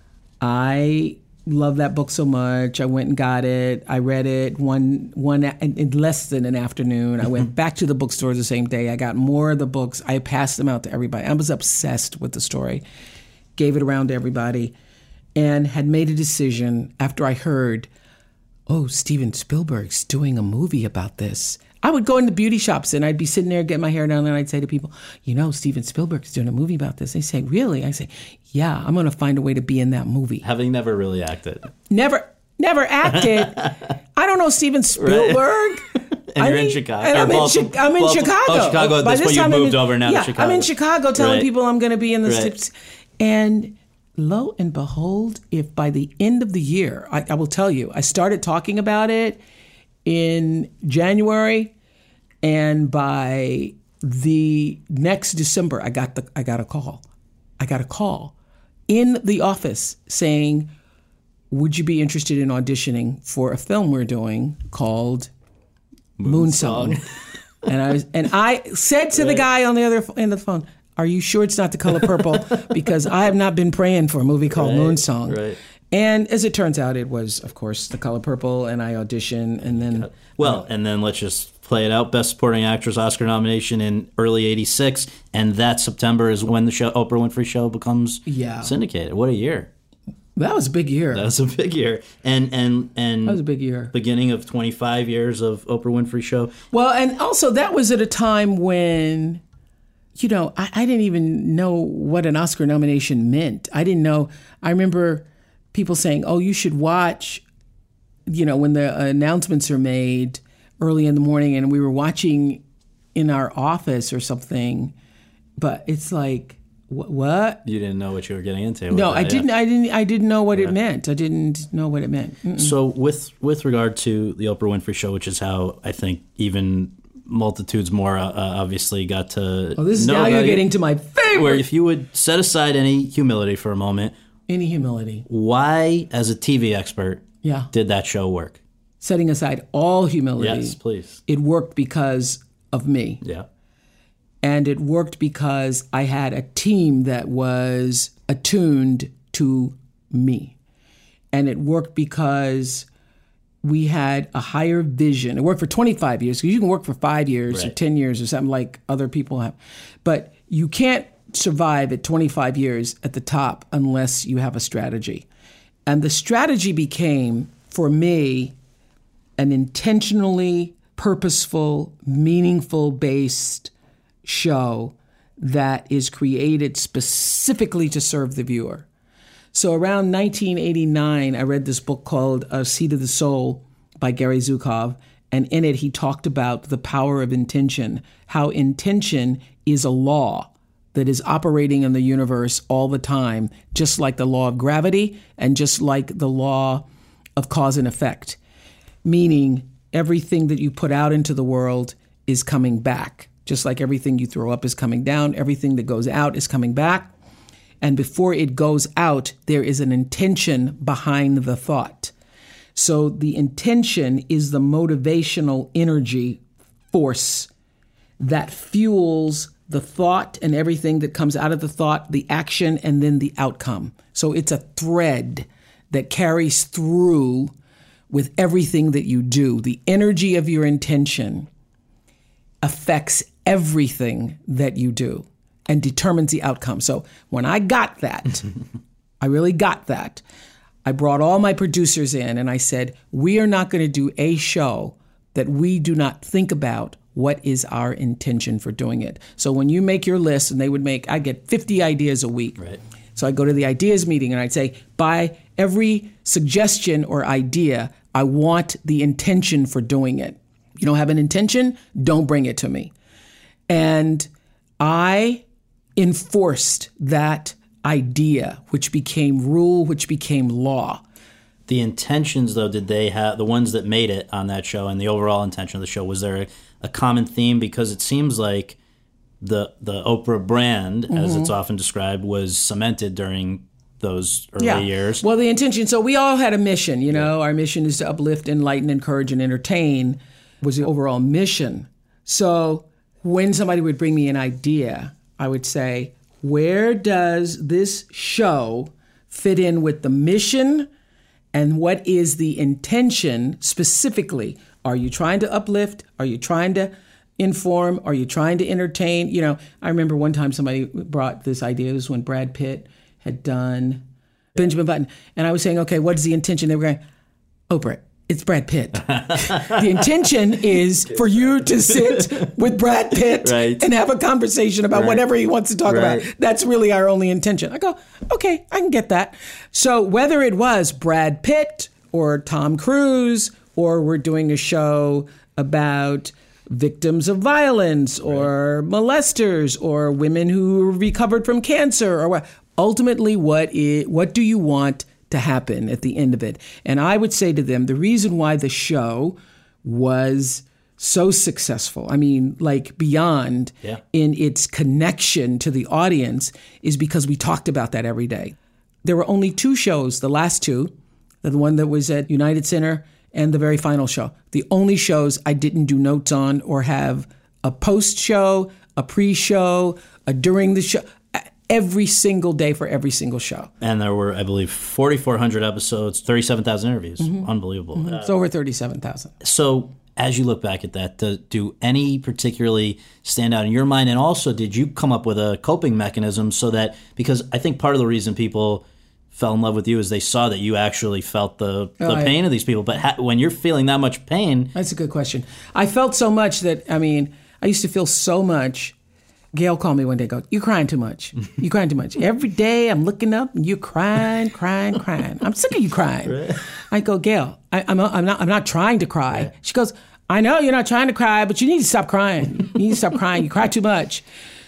B: I love that book so much. I went and got it. I read it one one in less than an afternoon. I went back to the bookstore the same day. I got more of the books. I passed them out to everybody. I was obsessed with the story. Gave it around to everybody, and had made a decision after I heard, oh, Steven Spielberg's doing a movie about this. I would go into beauty shops and I'd be sitting there getting my hair done, and I'd say to people, you know, Steven Spielberg's doing a movie about this. They say, really? I say, yeah, I'm going to find a way to be in that movie.
A: Having never really acted.
B: Never, never acted. I don't know Steven Spielberg.
A: Right. And
B: I
A: you're
B: mean,
A: in Chicago.
B: And I'm, in,
A: Baltimore,
B: Chi- I'm in
A: Baltimore.
B: Chicago.
A: Oh, Chicago. By this point, you've moved
B: in,
A: over now
B: yeah,
A: to Chicago.
B: I'm in Chicago telling
A: right.
B: people I'm going to be in the
A: right.
B: strips. And lo and behold, if by the end of the year, I, I will tell you, I started talking about it in January, and by the next December, I got the I got a call. I got a call in the office saying, would you be interested in auditioning for a film we're doing called Moonsong? Moonsong. and I was, and I said to right. the guy on the other end of the phone, are you sure it's not The Color Purple? Because I have not been praying for a movie called
A: right,
B: Moonsong.
A: Right.
B: And as it turns out, it was, of course, The Color Purple, and I auditioned, and then...
A: Well,
B: uh,
A: and then let's just play it out. Best Supporting Actress Oscar nomination in early eighty-six, and that September is when the show Oprah Winfrey Show becomes
B: yeah.
A: syndicated. What a year.
B: That was a big year.
A: That was a big year. And, and, and
B: that was a big year.
A: Beginning of twenty-five years of Oprah Winfrey Show.
B: Well, and also that was at a time when... You know, I, I didn't even know what an Oscar nomination meant. I didn't know. I remember people saying, oh, you should watch, you know, when the announcements are made early in the morning, and we were watching in our office or something. But it's like, wh- what?
A: You didn't know what you were getting into.
B: No,
A: that,
B: I didn't.
A: Yeah.
B: I didn't. I didn't know what
A: yeah.
B: it meant. I didn't know what it meant. Mm-mm.
A: So with with regard to the Oprah Winfrey Show, which is how I think even multitudes more uh, obviously got to
B: oh, this is
A: know
B: now you're
A: you,
B: getting to my favorite.
A: Where if you would set aside any humility for a moment,
B: any humility,
A: why, as a T V expert,
B: yeah.
A: did that show work?
B: Setting aside all humility,
A: yes, please.
B: It worked because of me.
A: Yeah,
B: and it worked because I had a team that was attuned to me, and it worked because we had a higher vision. It worked for twenty-five years, because you can work for five years right. or ten years or something like other people have. But you can't survive at twenty-five years at the top unless you have a strategy. And the strategy became, for me, an intentionally purposeful, meaningful based show that is created specifically to serve the viewer. So around nineteen eighty-nine, I read this book called A Seat of the Soul by Gary Zukov, and in it he talked about the power of intention, how intention is a law that is operating in the universe all the time, just like the law of gravity and just like the law of cause and effect, meaning everything that you put out into the world is coming back, just like everything you throw up is coming down, everything that goes out is coming back. And before it goes out, there is an intention behind the thought. So the intention is the motivational energy force that fuels the thought and everything that comes out of the thought, the action, and then the outcome. So it's a thread that carries through with everything that you do. The energy of your intention affects everything that you do and determines the outcome. So when I got that, I really got that, I brought all my producers in and I said, we are not going to do a show that we do not think about what is our intention for doing it. So when you make your list, and they would make, I get fifty ideas a week.
A: Right.
B: So I'd go to the ideas meeting and I'd say, by every suggestion or idea, I want the intention for doing it. You don't have an intention, don't bring it to me. And I enforced that idea, which became rule, which became law.
A: The intentions, though, did they have, the ones that made it on that show and the overall intention of the show, was there a, a common theme? Because it seems like the the Oprah brand, mm-hmm. as it's often described, was cemented during those early
B: yeah.
A: years.
B: Well, the intention, so we all had a mission, you know, yeah. Our mission is to uplift, enlighten, encourage, and entertain was the overall mission. So when somebody would bring me an idea, I would say, where does this show fit in with the mission? And what is the intention specifically? Are you trying to uplift? Are you trying to inform? Are you trying to entertain? You know, I remember one time somebody brought this idea. It was when Brad Pitt had done Benjamin Button. And I was saying, okay, what is the intention? They were going, Oprah, it's Brad Pitt. The intention is for you to sit with Brad Pitt
A: right.
B: and have a conversation about right. whatever he wants to talk right. about. That's really our only intention. I go, okay, I can get that. So whether it was Brad Pitt or Tom Cruise, or we're doing a show about victims of violence or right. molesters or women who recovered from cancer, or what, ultimately, what is, what do you want to happen at the end of it? And I would say to them, the reason why the show was so successful, I mean, like beyond
A: yeah.
B: in its connection to the audience, is because we talked about that every day. There were only two shows, the last two, the one that was at United Center and the very final show. The only shows I didn't do notes on or have a post-show, a pre-show, a during the show. Every single day for every single show.
A: And there were, I believe, forty-four hundred episodes, thirty-seven thousand interviews. Mm-hmm. Unbelievable.
B: Mm-hmm.
A: Uh,
B: it's over thirty-seven thousand.
A: So as you look back at that, do, do any particularly stand out in your mind? And also, did you come up with a coping mechanism so that, because I think part of the reason people fell in love with you is they saw that you actually felt the, the
B: oh,
A: pain
B: I,
A: of these people. But ha- when you're feeling that much pain...
B: That's a good question. I felt so much that, I mean, I used to feel so much... Gail called me one day and goes, you're crying too much. You're crying too much. Every day I'm looking up and you're crying, crying, crying. I'm sick of you crying. Right. I go, Gail, I, I'm, I'm, not, I'm not trying to cry. Right. She goes, I know you're not trying to cry, but you need to stop crying. You need to stop crying. You cry too much.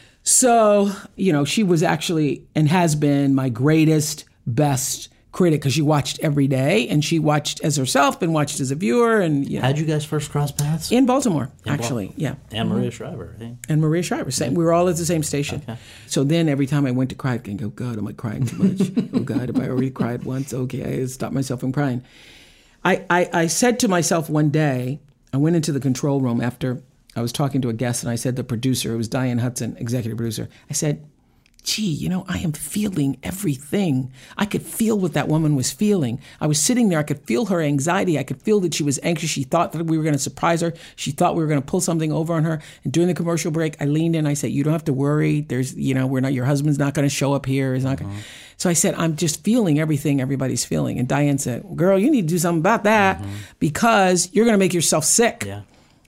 B: So, you know, she was actually and has been my greatest, best critic, because she watched every day, and she watched as herself and watched as a viewer. And you know,
A: how'd you guys first cross paths?
B: In Baltimore,
A: in
B: actually,
A: Baltimore.
B: yeah.
A: And
B: mm-hmm.
A: Maria Shriver. Hey.
B: And Maria Shriver, same. We were all at the same station.
A: Okay.
B: So then every time I went to cry, I go, oh God, am I crying too much? Oh God, have I already cried once? Okay, I stopped myself from crying. I, I, I said to myself one day, I went into the control room after I was talking to a guest, and I said to the producer, it was Diane Hudson, executive producer, I said, gee, you know, I am feeling everything. I could feel what that woman was feeling. I was sitting there. I could feel her anxiety. I could feel that she was anxious. She thought that we were going to surprise her. She thought we were going to pull something over on her. And during the commercial break, I leaned in. I said, you don't have to worry. There's, you know, we're not, your husband's not going to show up here. He's not uh-huh. gonna. So I said, I'm just feeling everything everybody's feeling. And Diane said, well, girl, you need to do something about that uh-huh. because you're going to make yourself sick.
A: Yeah.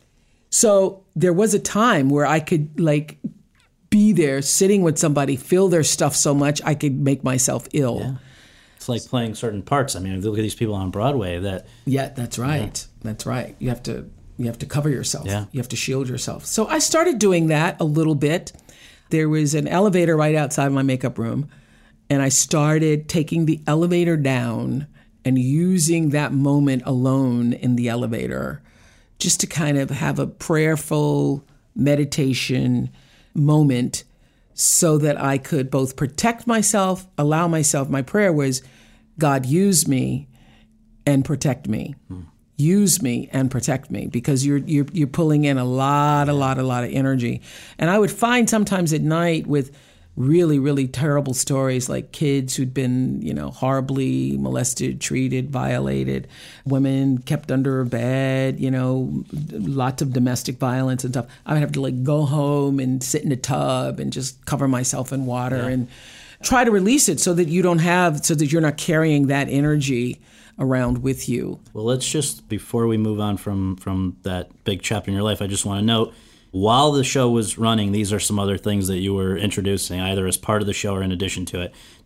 B: So there was a time where I could, like, be there sitting with somebody, feel their stuff so much I could make myself ill.
A: Yeah. It's like playing certain parts. I mean, look at these people on Broadway that...
B: Yeah, that's right. Yeah. That's right. You have to you have to cover yourself.
A: Yeah.
B: You have to shield yourself. So I started doing that a little bit. There was an elevator right outside my makeup room, and I started taking the elevator down and using that moment alone in the elevator just to kind of have a prayerful meditation moment so that I could both protect myself, allow myself. My prayer was, God, use me and protect me. Hmm. Use me and protect me, because you're you're you're pulling in a lot, a lot, a lot of energy. And I would find sometimes at night with really, really terrible stories, like kids who'd been, you know, horribly molested, treated, violated, women kept under a bed, you know, lots of domestic violence and stuff. I would have to like go home and sit in a tub and just cover myself in water yeah. and try to release it so that you don't have, so that you're not carrying that energy around with you.
A: Well, let's just, before we move on from, from that big chapter in your life, I just want to note, while the show was running, these are some other things that you were introducing, either as part of the show or in addition to it.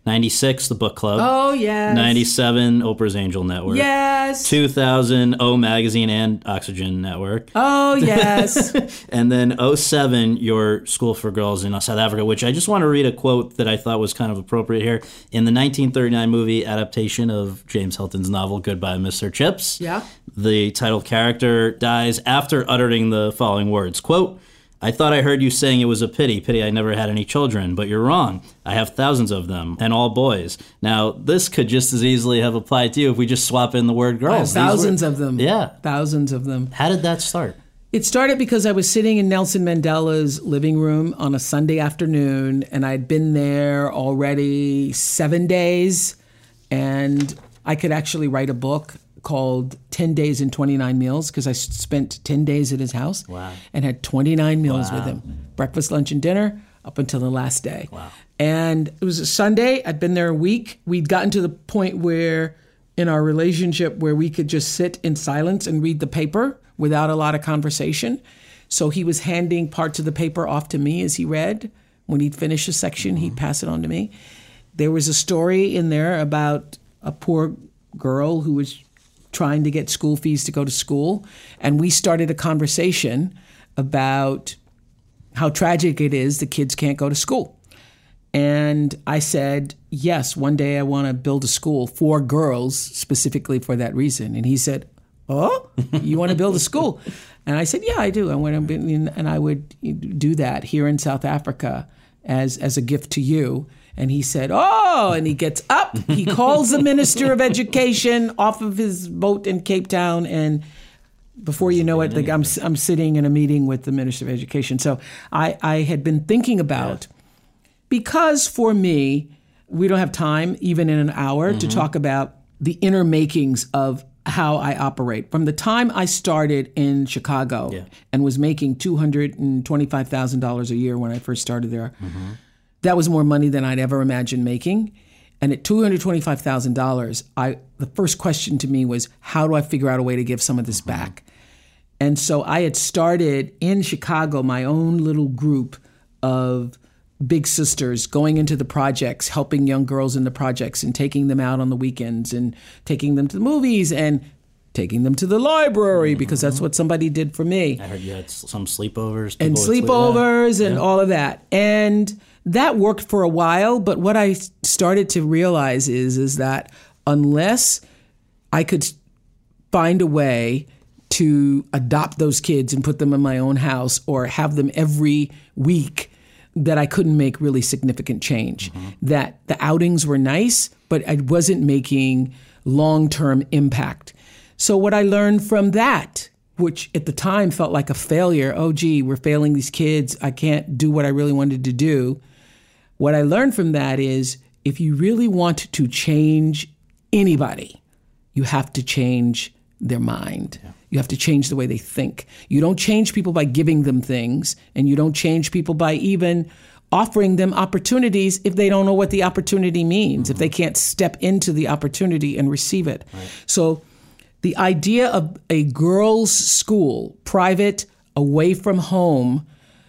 A: ninety-six, The Book Club.
B: Oh, yes.
A: ninety-seven, Oprah's Angel Network.
B: Yes.
A: two thousand, O Magazine and Oxygen Network.
B: Oh, yes.
A: And then oh seven, your School for Girls in South Africa, which I just want to read a quote that I thought was kind of appropriate here. In the nineteen thirty-nine movie adaptation of James Hilton's novel Goodbye, Mister Chips,
B: Yeah.
A: the title character dies after uttering the following words, quote, I thought I heard you saying it was a pity, pity I never had any children, but you're wrong. I have thousands of them, and all boys. Now, this could just as easily have applied to you if we just swap in the word girls.
B: Thousands
A: were,
B: of them.
A: Yeah.
B: Thousands of them.
A: How did that start?
B: It started because I was sitting in Nelson Mandela's living room on a Sunday afternoon, and I'd been there already seven days, and I could actually write a book called ten days and twenty-nine meals because I spent ten days at his house.
A: Wow.
B: And had twenty-nine meals
A: Wow.
B: with him. Breakfast, lunch, and dinner up until the last day.
A: Wow.
B: And it was a Sunday. I'd been there a week. We'd gotten to the point where in our relationship where we could just sit in silence and read the paper without a lot of conversation. So he was handing parts of the paper off to me as he read. When he'd finish a section, mm-hmm. he'd pass it on to me. There was a story in there about a poor girl who was trying to get school fees to go to school. And we started a conversation about how tragic it is the kids can't go to school. And I said, yes, one day I want to build a school for girls specifically for that reason. And he said, oh, you want to build a school? And I said, yeah, I do. I want to be, and I would do that here in South Africa as, as a gift to you. And he said, oh, and he gets up. He calls the Minister of Education off of his boat in Cape Town. And before you know it, the, I'm, I'm sitting in a meeting with the Minister of Education. So I, I had been thinking about, yeah. because for me, we don't have time, even in an hour, mm-hmm. to talk about the inner makings of how I operate. From the time I started in Chicago yeah. and was making two hundred twenty-five thousand dollars a year when I first started there, mm-hmm. that was more money than I'd ever imagined making. And at two hundred twenty-five thousand dollars, I the first question to me was, how do I figure out a way to give some of this mm-hmm. back? And so I had started in Chicago my own little group of big sisters going into the projects, helping young girls in the projects and taking them out on the weekends and taking them to the movies and taking them to the library, because that's what somebody did for me.
A: I heard you had some sleepovers.
B: And sleepovers sleep, yeah. and yeah. all of that. And that worked for a while, but what I started to realize is, is that unless I could find a way to adopt those kids and put them in my own house or have them every week, that I couldn't make really significant change. Mm-hmm. That the outings were nice, but I wasn't making long-term impact. So what I learned from that, which at the time felt like a failure, oh, gee, we're failing these kids, I can't do what I really wanted to do. What I learned from that is, if you really want to change anybody, you have to change their mind. Yeah. You have to change the way they think. You don't change people by giving them things, and you don't change people by even offering them opportunities if they don't know what the opportunity means, mm-hmm. if they can't step into the opportunity and receive it. Right. So the idea of a girls' school, private, away from home,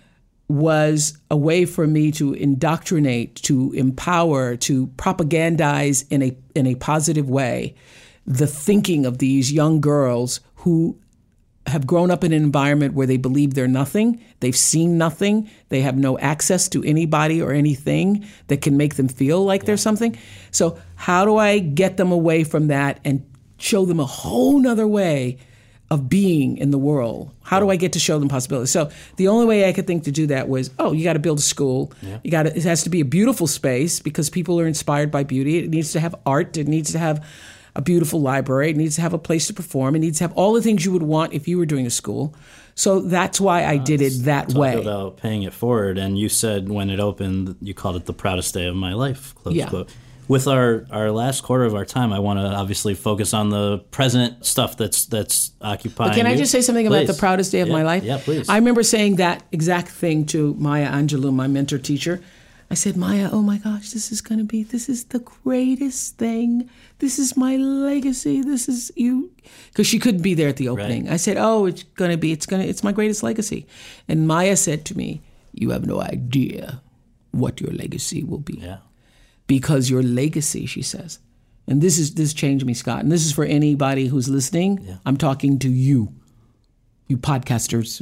B: was a way for me to indoctrinate, to empower, to propagandize in a in a positive way the thinking of these young girls who have grown up in an environment where they believe they're nothing, they've seen nothing, they have no access to anybody or anything that can make them feel like yeah. they're something. So how do I get them away from that and show them a whole nother way of being in the world? How do I get to show them possibilities? So the only way I could think to do that was, oh, you got to build a school. Yeah. You got to, it has to be a beautiful space because people are inspired by beauty. It needs to have art. It needs to have a beautiful library. It needs to have a place to perform. It needs to have all the things you would want if you were doing a school. So that's why I uh, did it that
A: talk
B: way.
A: About paying it forward, and you said when it opened, you called it the proudest day of my life, close
B: yeah.
A: quote. With our, our last quarter of our time, I want to obviously focus on the present stuff that's that's occupying
B: But can
A: you.
B: I just say something
A: please.
B: about the proudest day of
A: yeah.
B: my life?
A: Yeah, please.
B: I remember saying that exact thing to Maya Angelou, my mentor teacher. I said, Maya, oh my gosh, this is going to be, this is the greatest thing. This is my legacy. This is you. Because she couldn't be there at the opening. Right. I said, oh, it's going to be, it's going to, it's my greatest legacy. And Maya said to me, you have no idea what your legacy will be.
A: Yeah.
B: because your legacy, she says. And this is this changed me, Scott. And this is for anybody who's listening.
A: Yeah.
B: I'm talking to you, you podcasters.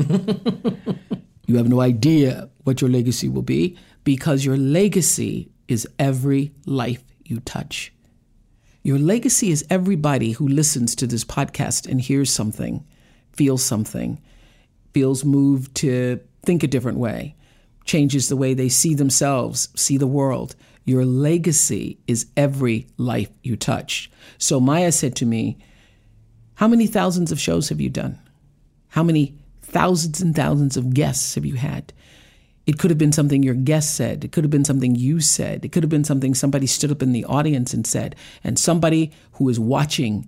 B: You have no idea what your legacy will be, because your legacy is every life you touch. Your legacy is everybody who listens to this podcast and hears something, feels something, feels moved to think a different way, changes the way they see themselves, see the world. Your legacy is every life you touch. So Maya said to me, how many thousands of shows have you done? How many thousands and thousands of guests have you had? It could have been something your guest said. It could have been something you said. It could have been something somebody stood up in the audience and said. And somebody who is watching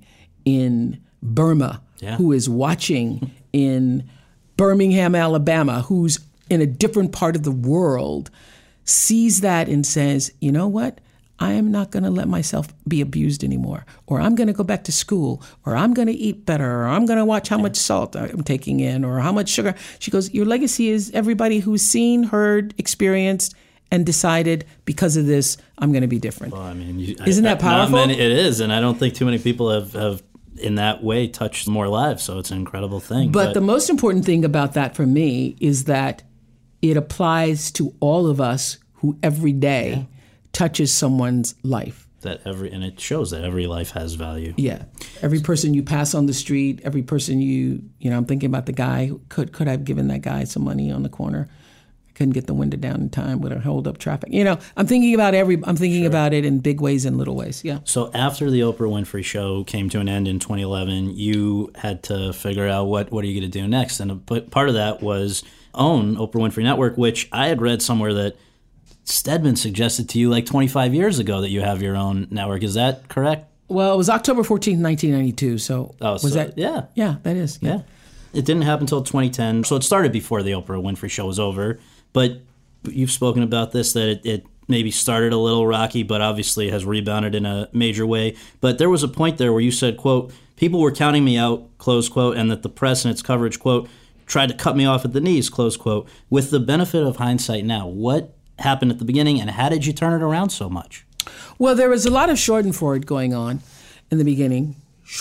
B: in Burma,
A: yeah.
B: who is watching in Birmingham, Alabama, who's in a different part of the world, sees that and says, you know what? I am not going to let myself be abused anymore, or I'm going to go back to school, or I'm going to eat better, or I'm going to watch how much salt I'm taking in, or how much sugar. She goes, your legacy is everybody who's seen, heard, experienced, and decided because of this, I'm going to be different.
A: Well, I mean, you,
B: Isn't
A: I,
B: that powerful?
A: Not many, it is, and I don't think too many people have, have in that way touched more lives, so it's an incredible thing.
B: But,
A: but
B: the most important thing about that for me is that it applies to all of us who every day yeah. touches someone's life.
A: That every and it shows that every life has value.
B: Yeah, every person you pass on the street, every person you you know. I'm thinking about the guy. Could could I have given that guy some money on the corner? I couldn't get the window down in time. Would have hold up traffic? You know, I'm thinking about every. I'm thinking
A: sure.
B: about it in big ways and little ways. Yeah.
A: So after the Oprah Winfrey Show came to an end in twenty eleven, you had to figure out what what are you going to do next, and a, part of that was own Oprah Winfrey Network, which I had read somewhere that Stedman suggested to you like twenty-five years ago that you have your own network. Is that correct?
B: Well, it was October fourteenth, nineteen ninety-two. So
A: oh,
B: was
A: so,
B: that?
A: Yeah.
B: Yeah, that is. Yeah.
A: yeah. It didn't happen until twenty ten. So it started before the Oprah Winfrey Show was over. But you've spoken about this, that it, it maybe started a little rocky, but obviously has rebounded in a major way. But there was a point there where you said, quote, people were counting me out, close quote, and that the press and its coverage, quote, tried to cut me off at the knees, close quote. With the benefit of hindsight now, what happened at the beginning, and how did you turn it around so much?
B: Well, there was a lot of Schadenfreude going on in the beginning.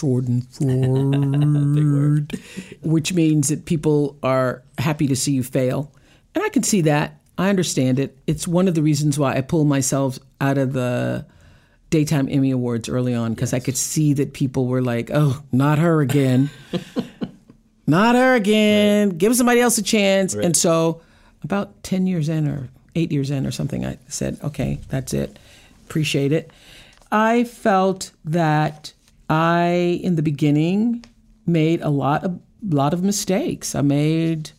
B: Schadenfreude, which means that people are happy to see you fail. And I can see that. I understand it. It's one of the reasons why I pulled myself out of the Daytime Emmy Awards early on, because yes. I could see that people were like, oh, not her again. Not her again. Right. Give somebody else a chance. Right. And so about ten years in or eight years in or something, I said, okay, that's it. Appreciate it. I felt that I, in the beginning, made a lot of lot of mistakes. I made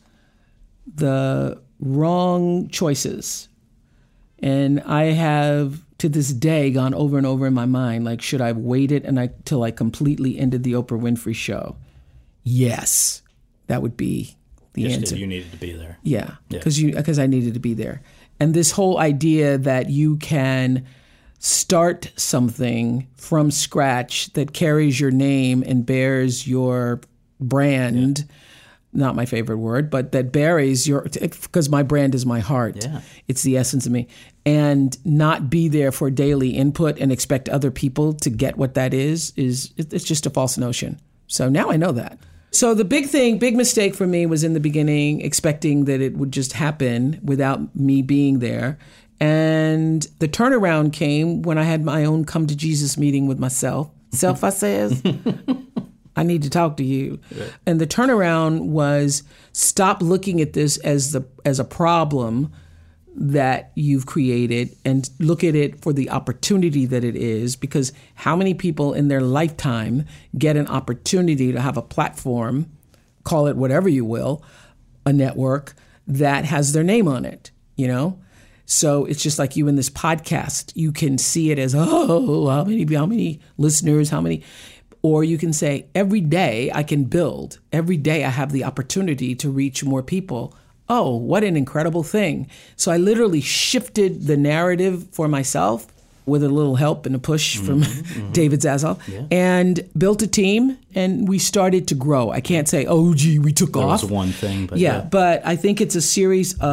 B: the wrong choices. And I have, to this day, gone over and over in my mind, like, should I have waited and I, till I completely ended the Oprah Winfrey Show? Yes, that would be the
A: Just
B: answer.
A: You needed to be there.
B: Yeah, because yeah. you because I needed to be there. And this whole idea that you can start something from scratch that carries your name and bears your brand, yeah. not my favorite word, but that bears your, because my brand is my heart.
A: Yeah.
B: It's the essence of me. And not be there for daily input and expect other people to get what that is, is it's just a false notion. So now I know that. So the big thing, big mistake for me was in the beginning, expecting that it would just happen without me being there. And the turnaround came when I had my own come to Jesus meeting with myself. Self, I says, I need to talk to you. Right. And the turnaround was stop looking at this as the as a problem that you've created and look at it for the opportunity that it is, because how many people in their lifetime get an opportunity to have a platform, call it whatever you will, a network that has their name on it, you know? So it's just like you in this podcast, you can see it as, oh, how many, how many listeners, how many, or you can say every day I can build, every day I have the opportunity to reach more people. Oh, what an incredible thing. So I literally shifted the narrative for myself with a little help and a push mm-hmm, from mm-hmm. David Zaslav, yeah. and built a team, and we started to grow. I can't say, oh, gee, we took
A: there
B: off.
A: That was one thing. But
B: yeah,
A: yeah,
B: but I think it's a series of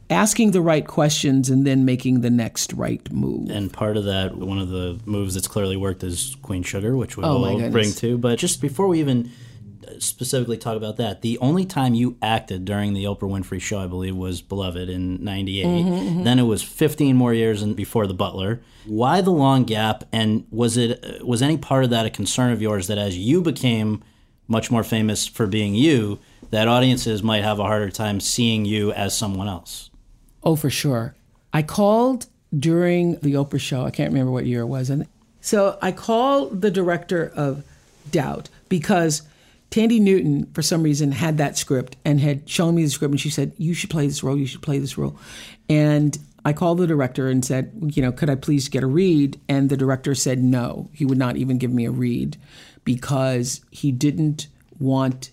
B: asking the right questions and then making the next right move.
A: And part of that, one of the moves that's clearly worked is Queen Sugar, which we
B: Oh,
A: will bring to. But just before we even specifically talk about that, the only time you acted during the Oprah Winfrey Show, I believe, was Beloved in ninety-eight. Mm-hmm, mm-hmm. Then it was fifteen more years in, before The Butler. Why the long gap, and was it was any part of that a concern of yours that as you became much more famous for being you, that audiences might have a harder time seeing you as someone else?
B: Oh, for sure. I called during the Oprah Show. I can't remember what year it was. And so I called the director of Doubt because Tandy Newton, for some reason, had that script and had shown me the script. And she said, you should play this role. You should play this role. And I called the director and said, you know, could I please get a read? And the director said no. He would not even give me a read because he didn't want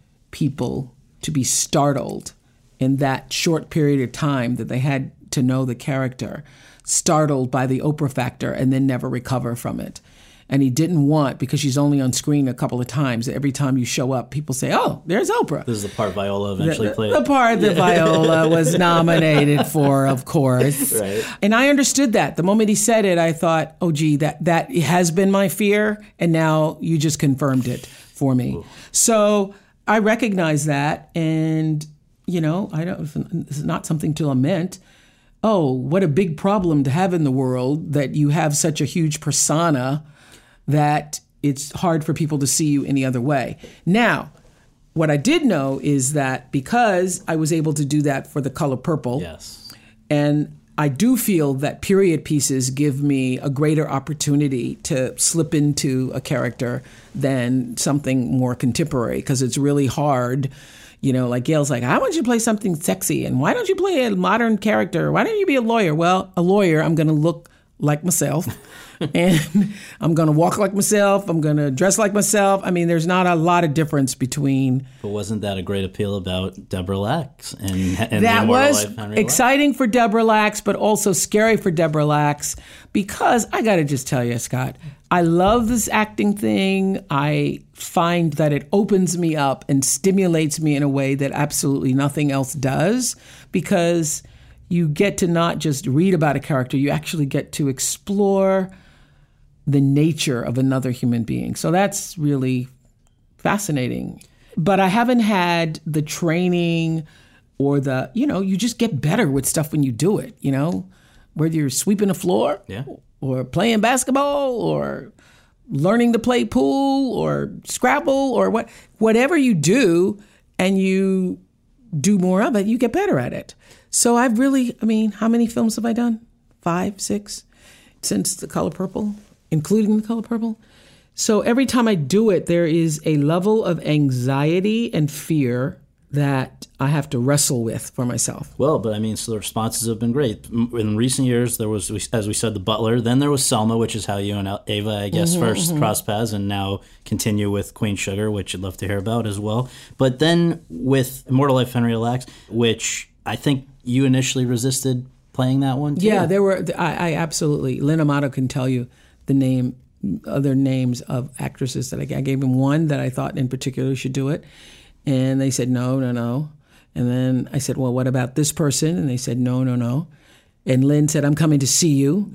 B: people to be startled in that short period of time that they had to know the character, startled by the Oprah factor and then never recover from it. And he didn't want, because she's only on screen a couple of times, every time you show up, people say, oh, there's Oprah.
A: This is the part Viola eventually
B: the,
A: played.
B: The part that Viola was nominated for, of course.
A: Right.
B: And I understood that. The moment he said it, I thought, oh, gee, that, that has been my fear, and now you just confirmed it for me. Ooh. So I recognize that, and, you know, I don't. It's not something to lament. Oh, what a big problem to have in the world that you have such a huge persona that it's hard for people to see you any other way. Now, what I did know is that because I was able to do that for The Color Purple,
A: yes,
B: and I do feel that period pieces give me a greater opportunity to slip into a character than something more contemporary, because it's really hard. You know, like Gail's like, how would you play something sexy? And why don't you play a modern character? Why don't you be a lawyer? Well, a lawyer, I'm going to look like myself. And I'm going to walk like myself. I'm going to dress like myself. I mean, there's not a lot of difference between.
A: But wasn't that a great appeal about Deborah Lax? And, and
B: that was
A: Life,
B: exciting
A: Lax?
B: for Deborah Lax, but also scary for Deborah Lax, because I got to just tell you, Scott, I love this acting thing. I find that it opens me up and stimulates me in a way that absolutely nothing else does, because you get to not just read about a character, you actually get to explore the nature of another human being. So that's really fascinating. But I haven't had the training or the, you know, you just get better with stuff when you do it, you know, whether you're sweeping a floor
A: yeah.
B: or playing basketball or learning to play pool or Scrabble or what, whatever you do, and you do more of it, you get better at it. So I've really, I mean, how many films have I done? Five, six, since The Color Purple, including The Color Purple. So every time I do it, there is a level of anxiety and fear that I have to wrestle with for myself.
A: Well, but I mean, so the responses have been great. In recent years, there was, as we said, The Butler. Then there was Selma, which is how you and Ava, I guess, mm-hmm, first mm-hmm. crossed paths, and now continue with Queen Sugar, which I'd love to hear about as well. But then with Immortal Life, Henrietta Lacks, which I think you initially resisted playing that one too.
B: Yeah, there were. I, I absolutely. Lynn Amato can tell you the name, other names of actresses that I, I gave him one that I thought in particular should do it, and they said no, no, no. And then I said, well, what about this person? And they said no, no, no. And Lynn said, I'm coming to see you,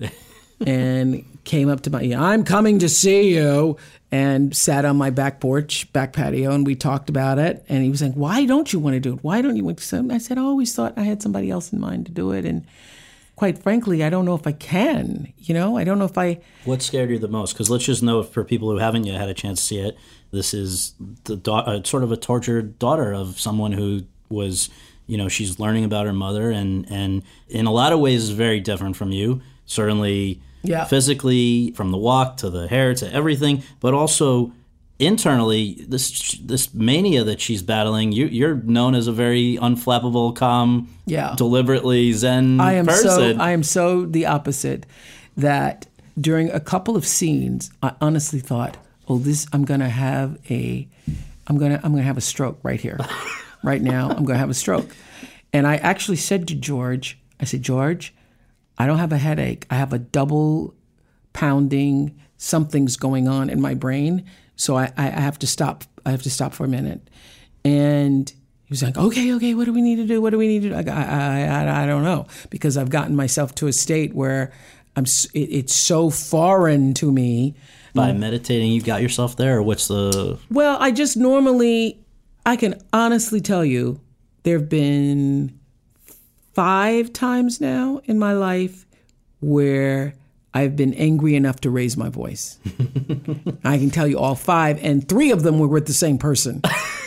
B: and came up to my, yeah, I'm coming to see you, and sat on my back porch, back patio, and we talked about it. And he was like, why don't you want to do it? Why don't you want to? So I said, I always thought I had somebody else in mind to do it. And quite frankly, I don't know if I can. You know, I don't know if I...
A: What scared you the most? Because let's just know, for people who haven't yet had a chance to see it, this is the da- uh, sort of a tortured daughter of someone who was, you know, she's learning about her mother, and, and in a lot of ways is very different from you. Certainly... Yeah. Physically, from the walk to the hair to everything, but also internally, this this mania that she's battling. You, you're known as a very unflappable, calm,
B: yeah.
A: deliberately Zen
B: I am
A: person.
B: So, I am so the opposite. That during a couple of scenes, I honestly thought, "Oh, this I'm gonna have a, I'm gonna I'm gonna have a stroke right here, right now. I'm gonna have a stroke." And I actually said to George, I said, George, I don't have a headache. I have a double pounding, something's going on in my brain. So I, I have to stop. I have to stop for a minute. And He was like, okay, okay, what do we need to do? What do we need to do? I, I, I, I don't know, because I've gotten myself to a state where I'm. It, it's so foreign to me.
A: By meditating, you got yourself there, or what's the...
B: Well, I just normally, I can honestly tell you, there have been five times now in my life where I've been angry enough to raise my voice. I can tell you all five, and three of them were with the same person.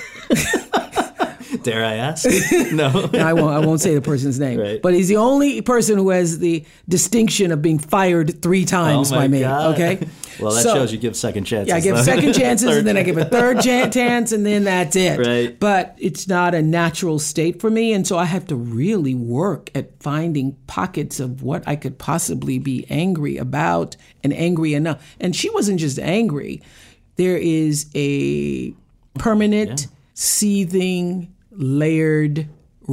A: Dare I ask? No.
B: I won't. I won't say the person's name.
A: Right.
B: But he's the only person who has the distinction of being fired three times
A: oh my
B: by me.
A: God.
B: Okay.
A: Well, that
B: so,
A: shows you give second chances.
B: Yeah, I give
A: though.
B: second chances, and then I give a third chance, and then that's it.
A: Right.
B: But it's not a natural state for me, and so I have to really work at finding pockets of what I could possibly be angry about and angry enough. And she wasn't just angry. There is a permanent, yeah. seething, layered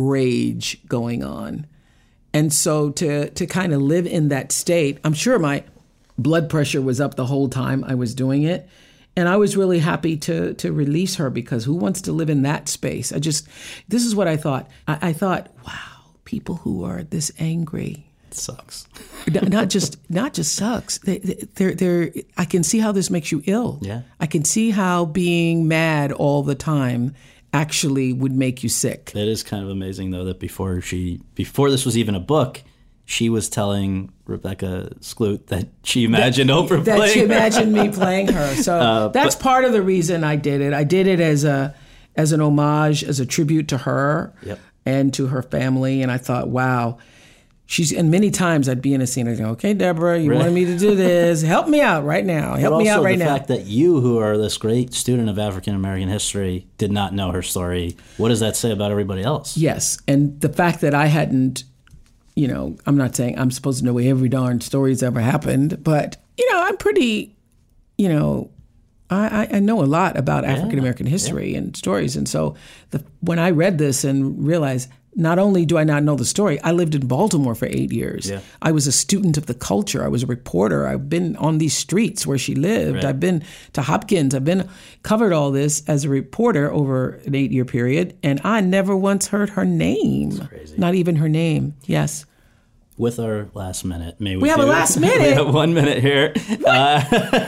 B: rage going on. And so to to kind of live in that state, I'm sure my blood pressure was up the whole time I was doing it. And I was really happy to to release her, because who wants to live in that space? I just, this is what I thought. I, I thought, wow, people who are this angry.
A: It sucks.
B: not just not just sucks. They, they're, they're, I can see how this makes you ill.
A: Yeah.
B: I can see how being mad all the time actually would make you sick.
A: It is kind of amazing, though, that before she, before this was even a book, she was telling Rebecca Skloot that she imagined
B: that,
A: Oprah
B: that
A: playing
B: she
A: her.
B: imagined me playing her. So uh, that's but, part of the reason I did it. I did it as a as an homage, as a tribute to her
A: yep.
B: and to her family. And I thought, wow. She's, and many times I'd be in a scene and go, okay, Deborah, you right. wanted me to do this. Help me out right now. Help
A: but
B: me out right
A: now.
B: now.
A: The fact that you, who are this great student of African American history, did not know her story, what does that say about everybody else?
B: Yes. And the fact that I hadn't, you know, I'm not saying I'm supposed to know every darn story that's ever happened, but, you know, I'm pretty, you know, I, I know a lot about African American yeah. history yeah. and stories. And so the, when I read this and realized, not only do I not know the story, I lived in Baltimore for eight years. Yeah. I was a student of the culture. I was a reporter. I've been on these streets where she lived.
A: Right.
B: I've been to Hopkins. I've been covered all this as a reporter over an eight-year period, and I never once heard her name.
A: That's crazy.
B: Not even her name. Yes.
A: With our last minute, may we?
B: We have
A: do,
B: a last minute.
A: We have one minute here. Uh,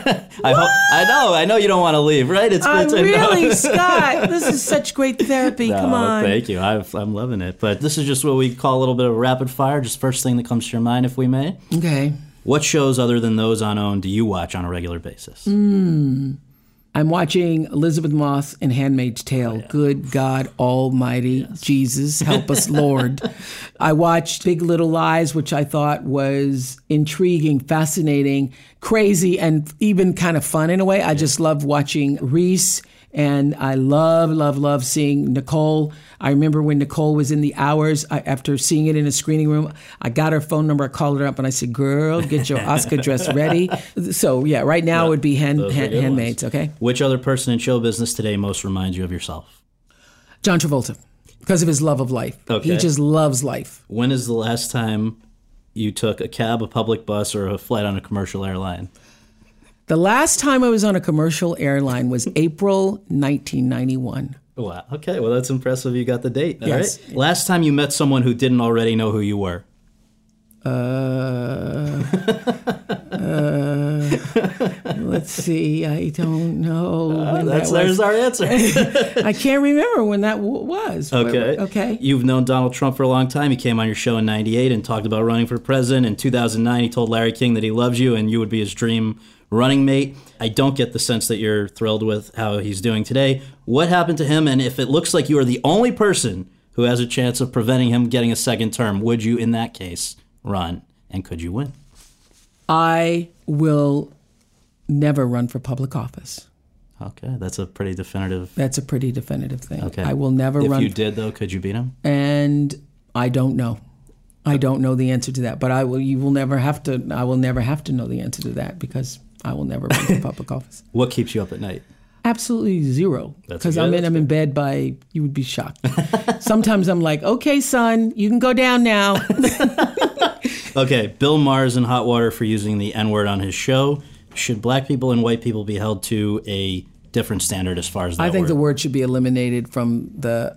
A: I hope. I know. I know you don't want to leave, right?
B: It's good to really, know. Scott. This is such great therapy.
A: No,
B: Come on.
A: Thank you. I've, I'm loving it. But this is just what we call a little bit of rapid fire. Just first thing that comes to your mind, if we may.
B: Okay.
A: What shows other than those on OWN do you watch on a regular basis?
B: Mm. I'm watching Elizabeth Moss and Handmaid's Tale. Oh, yeah. Good God Almighty, yes. Jesus, help us, Lord. I watched Big Little Lies, which I thought was intriguing, fascinating, crazy, and even kind of fun in a way. I yeah. just love watching Reese, and I love, love, love seeing Nicole. I remember when Nicole was in the hours, I, after seeing it in a screening room, I got her phone number, I called her up, and I said, girl, get your Oscar dress ready. So, yeah, right now yeah, it would be hand, hand, Handmaids, ones. Okay?
A: Which other person in show business today most reminds you of yourself?
B: John Travolta, because of his love of life. Okay. He just loves life.
A: When is the last time you took a cab, a public bus, or a flight on a commercial airline?
B: The last time I was on a commercial airline was April nineteen ninety-one.
A: Wow. Okay. Well, that's impressive. You got the date. All
B: yes.
A: right. Last time you met someone who didn't already know who you were?
B: Uh, uh, let's see. I don't know.
A: Uh,
B: when
A: that's
B: that was.
A: There's our answer.
B: I can't remember when that w- was.
A: Okay.
B: Okay.
A: You've known Donald Trump for a long time. He came on your show in ninety-eight and talked about running for president. In two thousand nine, he told Larry King that he loves you and you would be his dream running mate. I don't get the sense that you're thrilled with how he's doing today. What happened to him? And if it looks like you are the only person who has a chance of preventing him getting a second term, would you, in that case, run? And could you win?
B: I will never run for public office.
A: Okay, that's a pretty definitive...
B: That's a pretty definitive thing.
A: Okay.
B: I will never
A: if
B: run...
A: If you did, though, could you beat him?
B: And I don't know. I don't know the answer to that. But I will. You will never have to... I will never have to know the answer to that because I will never run for public office.
A: What keeps you up at night?
B: Absolutely zero. Because I'm in I'm in bed by, you would be shocked. Sometimes I'm like, okay, son, you can go down now.
A: Okay, Bill Maher's in hot water for using the N-word on his show. Should black people and white people be held to a different standard as far as that
B: I think
A: word?
B: the word should be eliminated from the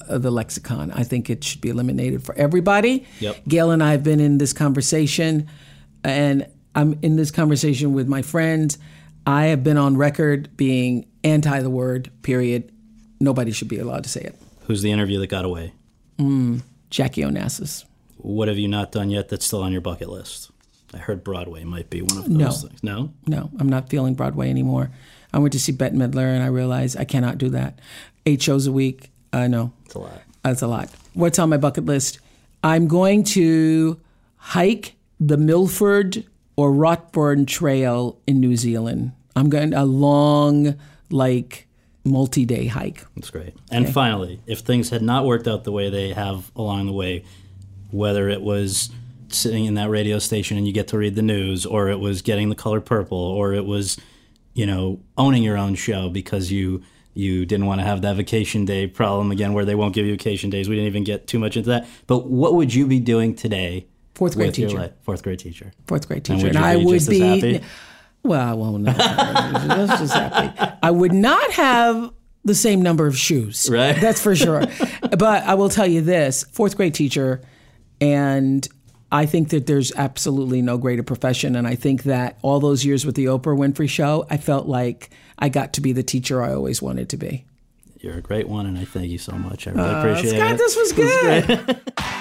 B: uh, the lexicon. I think it should be eliminated for everybody.
A: Yep.
B: Gail and I have been in this conversation, and I'm in this conversation with my friends. I have been on record being anti the word, period. Nobody should be allowed to say it.
A: Who's the interview that got away?
B: Mm, Jackie Onassis.
A: What have you not done yet that's still on your bucket list? I heard Broadway might be one of those
B: no.
A: things. No?
B: No, I'm not feeling Broadway anymore. I went to see Bette Midler, and I realized I cannot do that. Eight shows a week, I know.
A: It's a lot.
B: That's a lot. What's on my bucket list? I'm going to hike the Milford or Rothburn Trail in New Zealand. I'm going a long, like, multi-day hike.
A: That's great. And okay. Finally, if things had not worked out the way they have along the way, whether it was sitting in that radio station and you get to read the news, or it was getting the color purple, or it was, you know, owning your own show because you you didn't want to have that vacation day problem again where they won't give you vacation days. We didn't even get too much into that. But what would you be doing today?
B: Fourth grade teacher.
A: Fourth grade teacher.
B: Fourth grade teacher.
A: And,
B: and I
A: be
B: would
A: just
B: be.
A: As happy?
B: Well, well, no. That's just happy. I would not have the same number of shoes.
A: Right.
B: That's for sure. But I will tell you this: fourth grade teacher, and I think that there's absolutely no greater profession. And I think that all those years with the Oprah Winfrey Show, I felt like I got to be the teacher I always wanted to be.
A: You're a great one, and I thank you so much. I really
B: uh,
A: appreciate
B: Scott,
A: it.
B: This was good.
A: This was great.